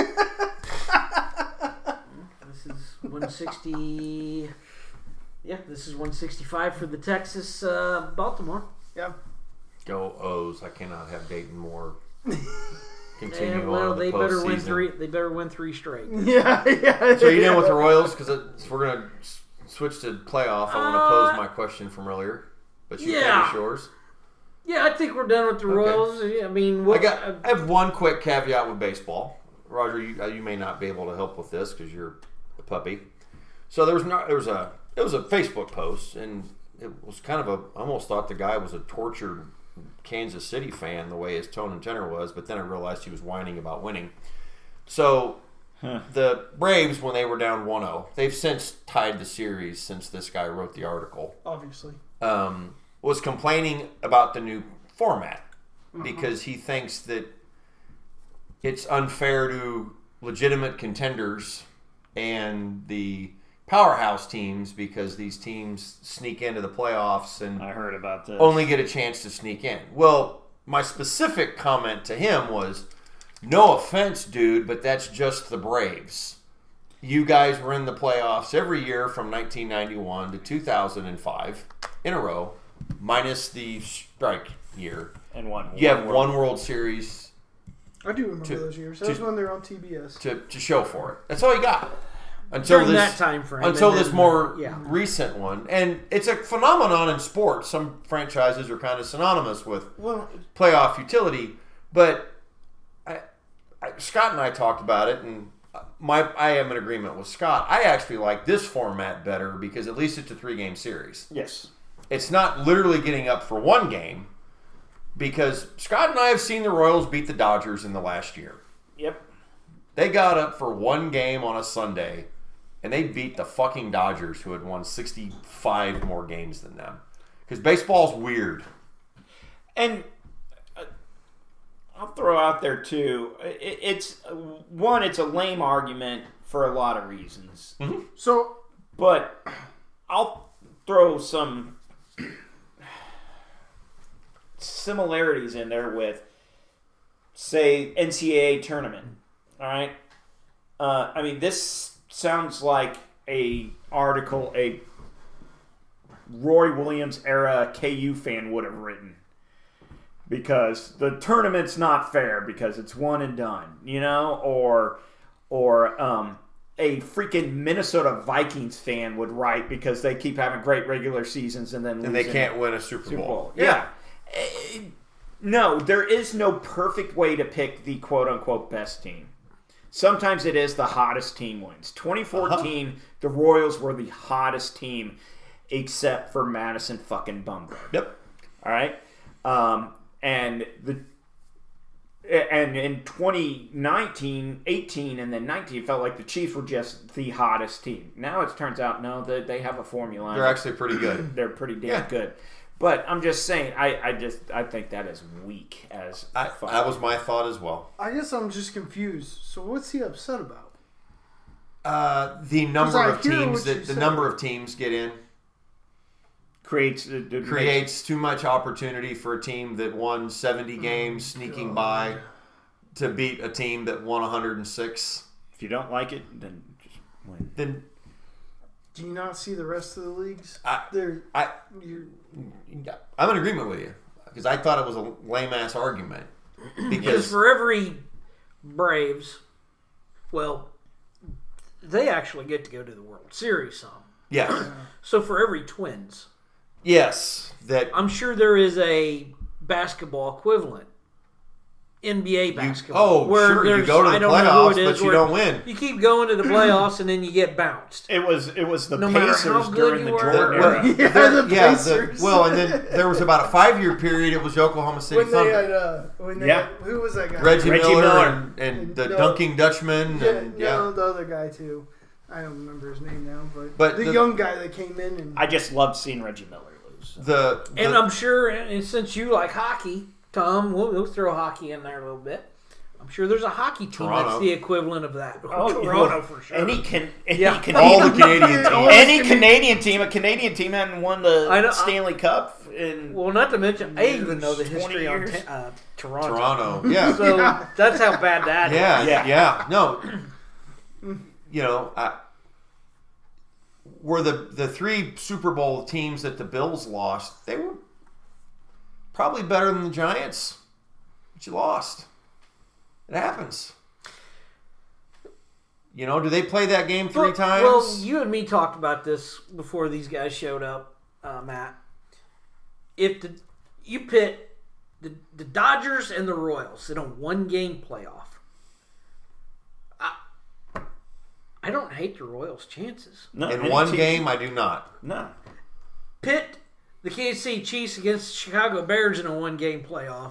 is 160. Yeah, this is 165 for the Texas Baltimore. Yeah. Go O's. I cannot have Dayton Moore continue And, well, on they the better win postseason. three. They better win three straight. Yeah. So you done with the Royals? Because we're going to switch to playoff. I want to pose my question from earlier. But you finish yours. Yeah, I think we're done with the Royals. I mean, I have one quick caveat with baseball. Roger, you may not be able to help with this because you're a puppy. So there was a Facebook post, and it was kind of I almost thought the guy was a tortured Kansas City fan the way his tone and tenor was, but then I realized he was whining about winning. So the Braves, when they were down 1-0, they've since tied the series since this guy wrote the article. Obviously. was complaining about the new format because he thinks that it's unfair to legitimate contenders and the powerhouse teams because these teams sneak into the playoffs and I heard about this. only get a chance to sneak in. Well, my specific comment to him was, no offense, dude, but that's just the Braves. You guys were in the playoffs every year from 1991 to 2005 in a row, minus the strike year. And one. You have one World Series I do remember those years. That was when they were on TBS. to show for it. That's all you got. Until During this, that time frame. until and this then, more yeah. recent one. And it's a phenomenon in sports. Some franchises are kind of synonymous with playoff utility. But Scott and I talked about it, and I am in agreement with Scott. I actually like this format better because at least it's a 3-game series. Yes. It's not literally getting up for one game because Scott and I have seen the Royals beat the Dodgers in the last year. Yep. They got up for one game on a Sunday, and they beat the fucking Dodgers, who had won 65 more games than them. Because baseball's weird. And I'll throw out there, too, it's a lame argument for a lot of reasons. Mm-hmm. So, But I'll throw some similarities in there with, say, NCAA tournament. All right? I mean, this sounds like a article a Roy Williams era KU fan would have written. Because the tournament's not fair because it's one and done, you know? Or a freaking Minnesota Vikings fan would write because they keep having great regular seasons and then losing. And they can't win a Super Bowl. Yeah. No, there is no perfect way to pick the quote-unquote best team. Sometimes it is the hottest team wins. 2014, the Royals were the hottest team except for Madison fucking Bumgarner. Yep. All right? And in 2019, 18, and then 19, it felt like the Chiefs were just the hottest team. Now it turns out, no, they have a formula. They're actually pretty good. They're pretty damn good. But I'm just saying, I think that is weak as fuck. That was my thought as well. I guess I'm just confused. So what's he upset about? The number I of hear teams what you that the said. number of teams get in creates too much opportunity for a team that won 70 games sneaking by to beat a team that won 106. If you don't like it, then just win. Then Do you not see the rest of the leagues? I'm in agreement with you because I thought it was a lame ass argument. Because for every Braves, well, they actually get to go to the World Series some. Yeah. So for every Twins, Yes. That I'm sure there is a basketball equivalent. NBA basketball. sure. You there's- go to the I don't know who playoffs, it is, but you where don't win. You keep going to the playoffs and then you get bounced. It was the No matter Pacers how good during you the were. Jordan Well, era. Pacers. and then there was about a 5-year period. It was the Oklahoma City When they Thunder. Yeah. who was that guy? Reggie Reggie Miller Miller. and the No. dunking Dutchman. And, No, the other guy too. I don't remember his name now, But the the- young guy that came in and I just loved seeing Reggie Miller lose. And I'm sure, and since you like hockey, Tom, we'll throw hockey in there a little bit. I'm sure there's a hockey team Toronto. that's the equivalent of that. Oh, Toronto for sure. Any all the Canadian team, a Canadian team hadn't won the Stanley Cup in. Well, not to mention, I even know the 20 history on years. Toronto. Yeah. So that's how bad that is. Yeah. No. You know, were the 3 Super Bowl teams that the Bills lost, they were probably better than the Giants, but you lost. It happens. You know, do they play that game 3 times? Well, you and me talked about this before these guys showed up, Matt. If you pit the Dodgers and the Royals in a 1-game playoff, I don't hate the Royals' chances. No, in one game, I do not. No. Pit the Kansas City Chiefs against the Chicago Bears in a 1-game playoff.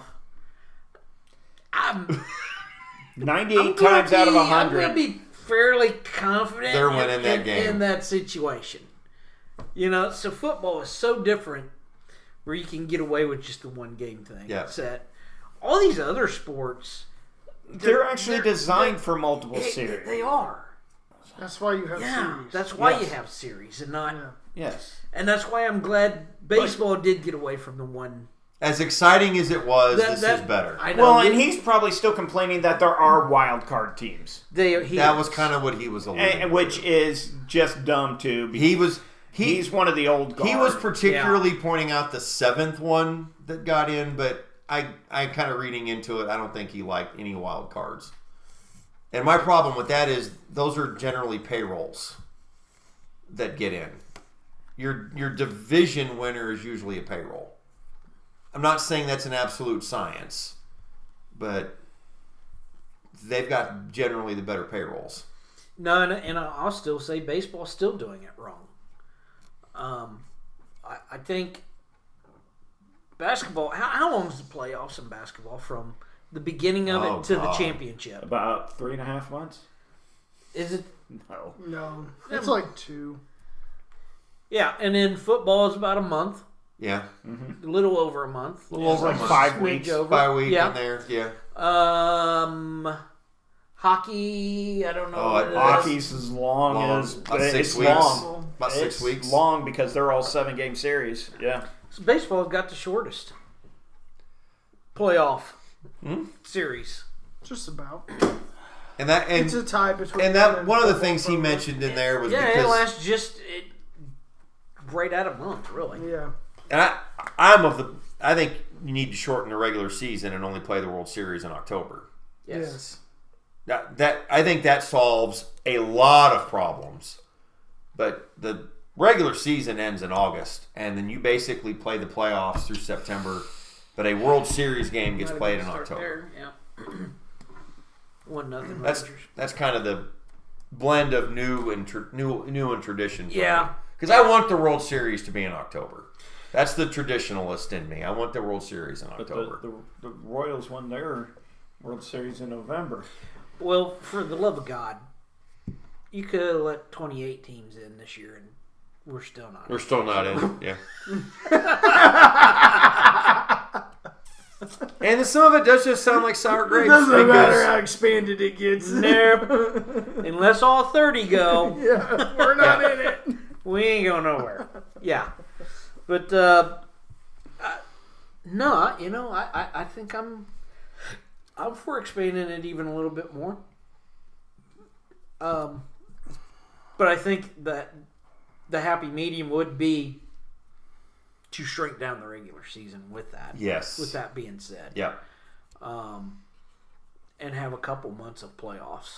I'm 98 times out of 100. I'm going to be fairly confident They're winning that game. in that situation. You know, so football is so different where you can get away with just the one game thing. Yeah. Set. All these other sports, they're actually designed for multiple series. They are. That's why you have series. That's why you have series and not. Yeah. Yes. And that's why I'm glad baseball did get away from the one. As exciting as it was, this is better. I know. Well, and he's probably still complaining that there are wild card teams. That was kind of what he was alluding to. Which is just dumb, too. He's one of the old guard. He was particularly pointing out the 7th one that got in, but I kind of reading into it, I don't think he liked any wild cards. And my problem with that is those are generally payrolls that get in. Your division winner is usually a payroll. I'm not saying that's an absolute science, but they've got generally the better payrolls. No, and I'll still say baseball's still doing it wrong. I think basketball. How long is the playoffs in basketball from the beginning of it to the championship? About 3.5 months. Is it? No, it's like 2. Yeah, and then football is about a month. Yeah. A little over a month. A little over like a month. 5 weeks. 5 weeks in there, yeah. Hockey, I don't know. Hockey's as long as about 6 it's weeks. long. About 6 It's weeks. long because they're all 7-game series. Yeah. So baseball's got the shortest playoff series. Just about. And It's a tie between. and that one of the things he mentioned in there was It because lasts just right at a month, really. Yeah. and I think you need to shorten the regular season and only play the World Series in October. Yes. That I think that solves a lot of problems. But the regular season ends in August, and then you basically play the playoffs through September. But a World Series game gets played in October. Yeah. 1-0. That's kind of the blend of new and tradition. Yeah. Because I want the World Series to be in October. That's the traditionalist in me. I want the World Series in October. But the Royals won their World Series in November. Well, for the love of God, you could have let 28 teams in this year, and we're still not. We're still not in. Yeah. And some of it does just sound like sour grapes. It doesn't matter how expanded it gets. Nope. Unless all 30 go. Yeah, we're not in it. We ain't going nowhere. Yeah. But, no, I think I'm for expanding it even a little bit more. But I think that the happy medium would be to shrink down the regular season with that. Yes. With that being said. Yeah. And have a couple months of playoffs.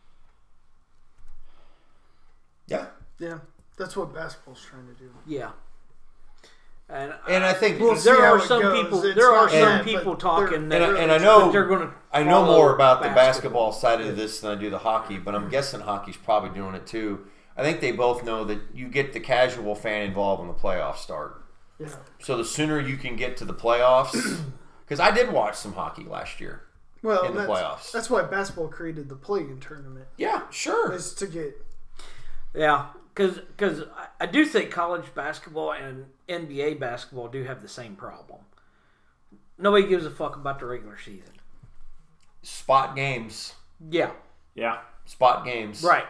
Yeah, that's what basketball's trying to do. Yeah. And I think there are some people talking that and I know they're going to. I know more about the basketball side of this than I do the hockey, but I'm guessing hockey's probably doing it too. I think they both know that you get the casual fan involved when the playoffs start. Yeah. So the sooner you can get to the playoffs, because I did watch some hockey last year. Well, in the playoffs. That's why basketball created the play-in tournament. Yeah, sure. Is to get. Yeah, because I do think college basketball and NBA basketball do have the same problem. Nobody gives a fuck about the regular season. Spot games. Yeah. Yeah. Spot games. Right.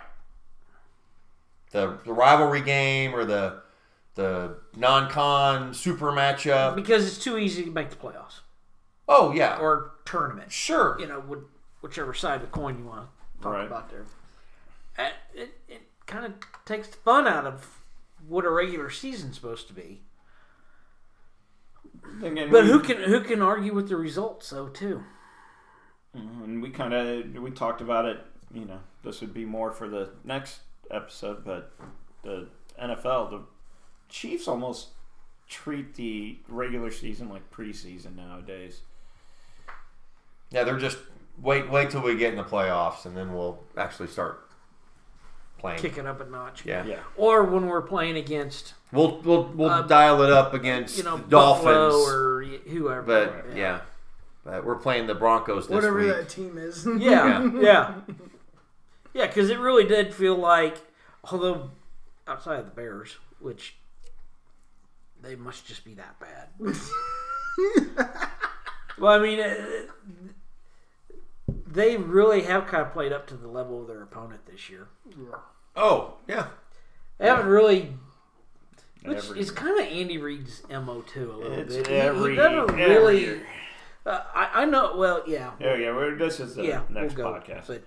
The rivalry game or the non-con super matchup. Because it's too easy to make the playoffs. Oh, yeah. Or tournament. Sure. Whichever side of the coin you want to talk Right. about there. It kind of takes the fun out of what a regular season's supposed to be. But who can argue with the results, though, too? And we talked about it. This would be more for the next episode, but the NFL, the Chiefs almost treat the regular season like preseason nowadays. Yeah, they're just wait till we get in the playoffs, and then we'll actually start playing. Kicking up a notch. Yeah. Or when we're playing against We'll dial it up against the Dolphins Buffalo or whoever. But but we're playing the Broncos this Whatever week. that team is. Yeah, because it really did feel like, although outside of the Bears, which they must just be that bad. Well, I mean, they really have kind of played up to the level of their opponent this year. Yeah. Oh, yeah. They haven't really... Which is kind of Andy Reid's MO too, a little bit. He never really... I know, well, yeah. Yeah, this is the next podcast. But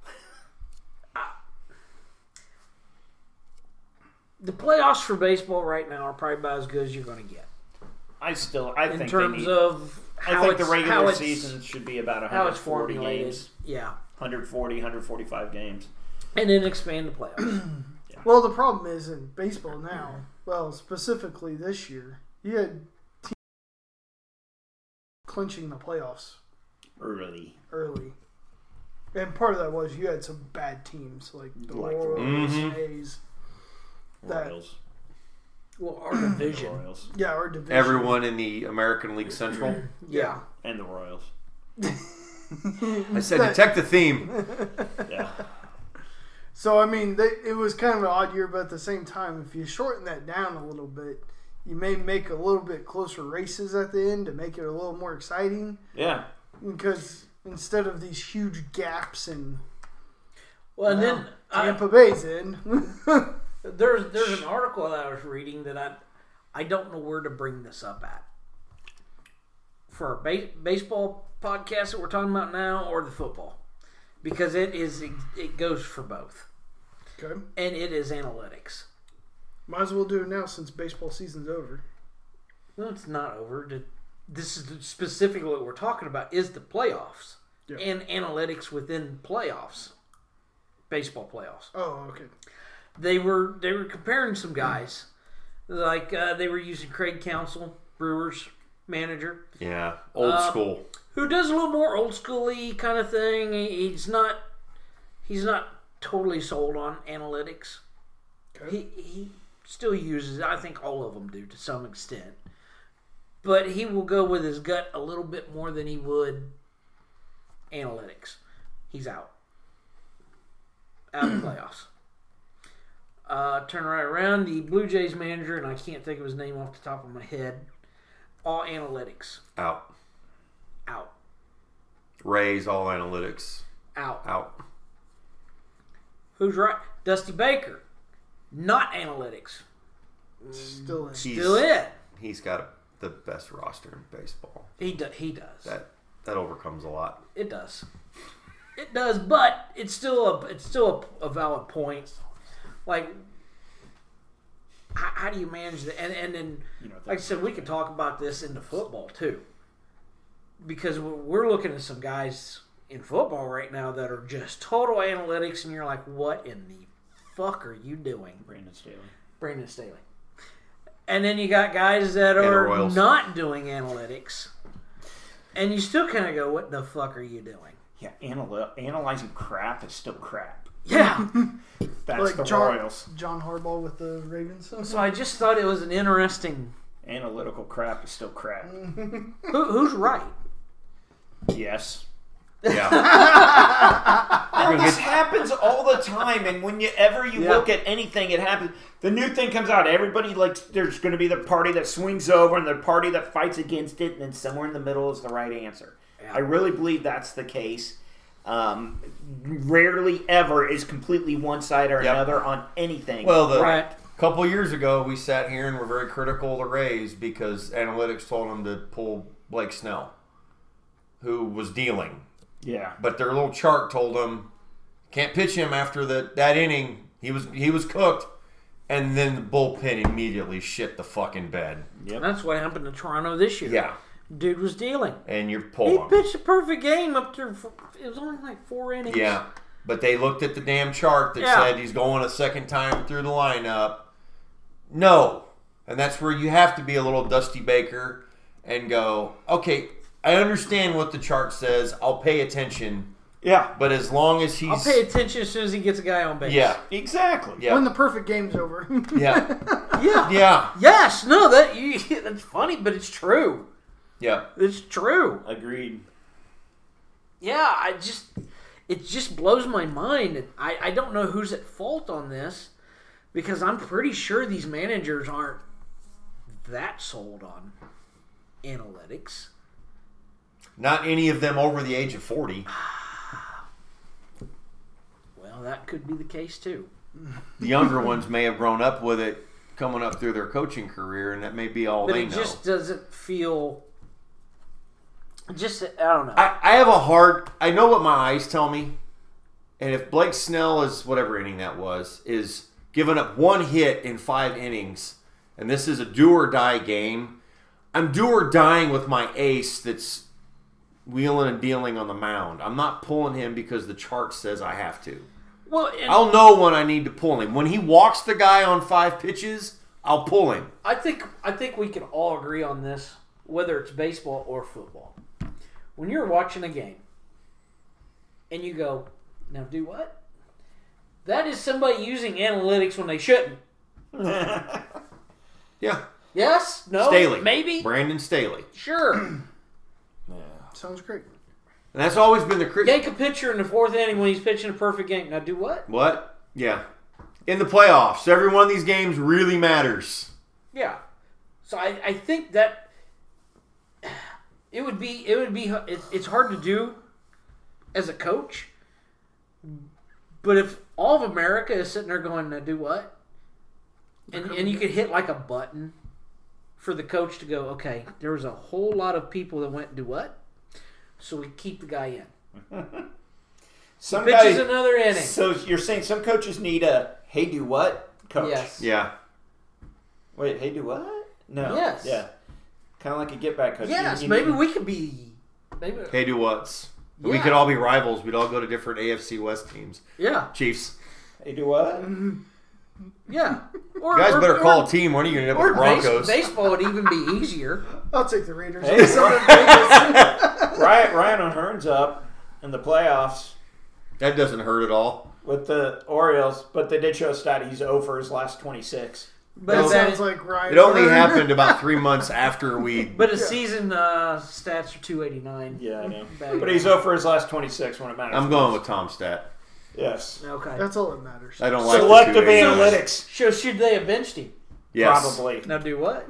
the playoffs for baseball right now are probably about as good as you're going to get. I think in terms of how I think the regular season should be about 140 games. Yeah. 140, 145 games. And then expand the playoffs. Yeah. Well, the problem is in baseball now, well, specifically this year, you had teams clinching the playoffs early. And part of that was you had some bad teams like the Royals, A's. Royals. Well, our division. Royals. Yeah, our division. Everyone in the American League Central. Yeah. And the Royals. I said detect the theme. Yeah. So, I mean, it was kind of an odd year, but at the same time, if you shorten that down a little bit, you may make a little bit closer races at the end to make it a little more exciting. Yeah. Because instead of these huge gaps in... Well, and then... Tampa Bay's in. There's an article that I was reading that I don't know where to bring this up at. For our baseball podcast that we're talking about now or the football. Because it goes for both. Okay. And it is analytics. Might as well do it now since baseball season's over. No, it's not over. This is specifically what we're talking about is the playoffs. Yeah. And analytics within playoffs. Baseball playoffs. Oh, okay. They were comparing some guys. Like they were using Craig Counsell, Brewers manager. Yeah, old school. Who does a little more old schooly kind of thing. He's not totally sold on analytics. Okay. He still uses it. I think all of them do to some extent. But he will go with his gut a little bit more than he would analytics. He's out. Out of the playoffs. Turn right around. The Blue Jays manager, and I can't think of his name off the top of my head. All analytics. Out. Rays, all analytics. Out. Who's right? Dusty Baker. Not analytics. Still in. He's got the best roster in baseball. He does. That overcomes a lot. It does. It does, but it's still a valid point. Like, how do you manage that? And then, like I said, we could talk about this into football too, because we're looking at some guys in football right now that are just total analytics, and you're like, what in the fuck are you doing? Brandon Staley. And then you got guys that are not doing analytics, and you still kind of go, what the fuck are you doing? Yeah, analyzing crap is still crap. Yeah. That's like the Royals. John Harbaugh with the Ravens. So I just thought it was an interesting... Analytical crap is still crap. Who's right? Yes. Yeah. This happens all the time, and whenever you look at anything, it happens. The new thing comes out. Everybody there's going to be the party that swings over and the party that fights against it, and then somewhere in the middle is the right answer. Yeah. I really believe that's the case. Rarely ever is completely one side or another on anything. Well, a couple years ago, we sat here and were very critical of the Rays because analytics told them to pull Blake Snell, who was dealing. Yeah. But their little chart told them, can't pitch him after that inning. He was cooked. And then the bullpen immediately shit the fucking bed. Yep. That's what happened to Toronto this year. Yeah. Dude was dealing. And you pull him. He pitched a perfect game up to... It was only like 4 innings. Yeah. But they looked at the damn chart that said he's going a second time through the lineup. No. And that's where you have to be a little Dusty Baker and go, okay, I understand what the chart says. I'll pay attention. Yeah. But as long as he's... I'll pay attention as soon as he gets a guy on base. Yeah. Exactly. Yeah. When the perfect game's over. Yeah. Yeah. Yeah. Yes. No, that's funny, but it's true. Yeah. It's true. Agreed. Yeah, it just blows my mind. I don't know who's at fault on this because I'm pretty sure these managers aren't that sold on analytics. Not any of them over the age of 40. Well, that could be the case too. The younger ones may have grown up with it coming up through their coaching career, and that may be all But they it know. just doesn't feel. Just I don't know. I have a hard. I know what my eyes tell me, and if Blake Snell is whatever inning that was, is giving up one hit in 5 innings, and this is a do or die game, I'm do or dying with my ace that's wheeling and dealing on the mound. I'm not pulling him because the chart says I have to. Well, I'll know when I need to pull him. When he walks the guy on 5 pitches, I'll pull him. I think we can all agree on this, whether it's baseball or football. When you're watching a game and you go, now do what? That is somebody using analytics when they shouldn't. Yeah. Yes? No? Staley. Maybe? Brandon Staley. Sure. Sounds great. And that's always been the critic. Yank a pitcher in the 4th inning when he's pitching a perfect game. Now do what? What? Yeah. In the playoffs, every one of these games really matters. Yeah. So I think that it's hard to do as a coach. But if all of America is sitting there going, now do what? And you could hit like a button for the coach to go, okay, there was a whole lot of people that went, do what? So we keep the guy in. Pitches another inning. So you're saying some coaches need a, hey, do what, coach? Yes. Yeah. Wait, hey, do what? No. Yes. Yeah. Kind of like a get back coach. Yes, You maybe need- we could be. Maybe. Hey, do what's? Yeah. We could all be rivals. We'd all go to different AFC West teams. Yeah. Chiefs. Hey, do what? Yeah. Or, You guys better call a team. When are you going to end up Or with the Broncos? baseball would even be easier. I'll take the Raiders. Hey, Some in Vegas. Ryan O'Hearn's up in the playoffs That doesn't hurt at all. with the Orioles, but they did show a stat he's 0 for his last 26. But That is sounds that, like Ryan. It only O'Hearn. happened about 3 months after we... but his season stats are 289. Yeah, I know. Bad But guy. he's 0 for his last 26 when it matters. I'm going with Tom Stat. Yes. Okay. That's all that matters. I don't like Selective the 289. analytics. So should they have benched him? Yes. Probably. Now do what?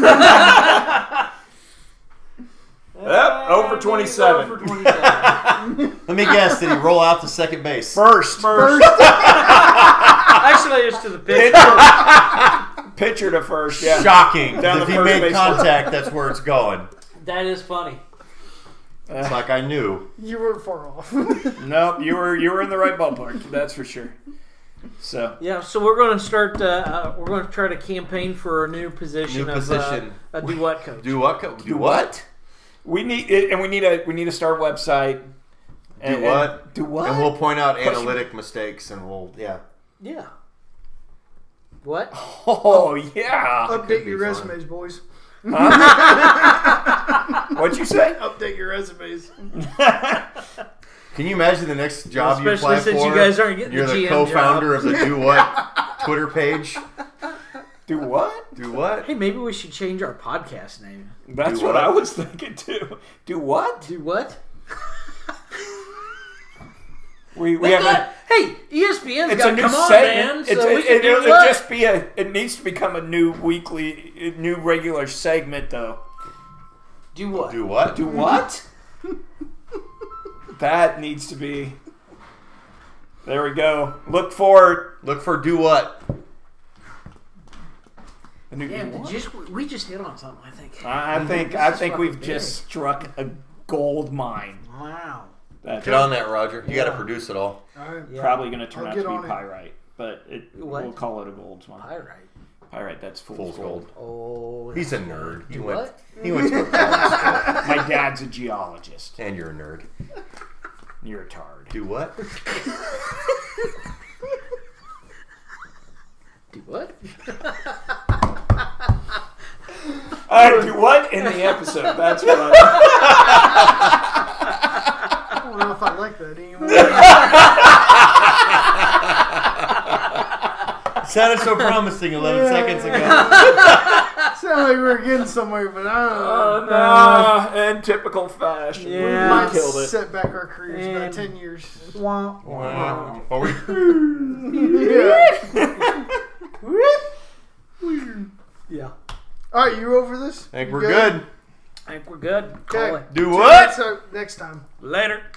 Yep, over 27. Over 27. Let me guess. Did he roll out to second base? First. Actually, it's to the pitcher. Pitcher to first, yeah. Shocking. Down If the he first made base. contact, that's where it's going. That is funny. It's like I knew. You weren't far off. Nope, you were in the right ballpark. That's for sure. So Yeah, so we're going to start. We're going to try to campaign for a new position. New position. Of a do what coach. Do what? Do what? we need it, and we need a start website. Do what? Do what? And we'll point out Question. analytic mistakes, and we'll Yeah. What? Oh yeah. could Update be your fun. resumes, boys. What'd you say? Update your resumes. Can you imagine the next job you Especially apply since for? you guys aren't getting You're the the GM co-founder job. of the Do What Twitter page. Do what? Do what? Hey, maybe we should change our podcast name. That's Do what what? I was thinking too. Do what? Do what? We They have got- hey, ESPN's it's got a new come on, segment. man. So we can do It'll what? just be it needs to become a new regular segment though. Do what? Do what? Do what? That needs to be. There we go. Look for Look for do what? a new. Damn, we just hit on something, I think. I think This is we've fucking just struck a gold mine. Wow. That's Get on that, Roger. You got to Yeah. produce it all. All right. Yeah. probably going to turn I'll out get to be on it. pyrite, but What? we'll call it a gold mine. Pyrite. Pyrite, that's fool's Fool's gold. gold. Oh. He's a nerd. Do what? He went to a college school. My dad's a geologist. And you're a nerd. You're a tard. Do what? Do what? I do what in the episode? That's what I. I don't know if I like that anymore. Sounded so promising 11 seconds ago. Sound like we were getting somewhere, but I don't know. Nah, in typical fashion. Yeah. We We might killed it. set back our careers about And- 10 years. Wow. Wow. Are we? Yeah. Yeah. All right, you over this? I think we're good. I think we're good. Okay. Call it. Do what? So next time. Later.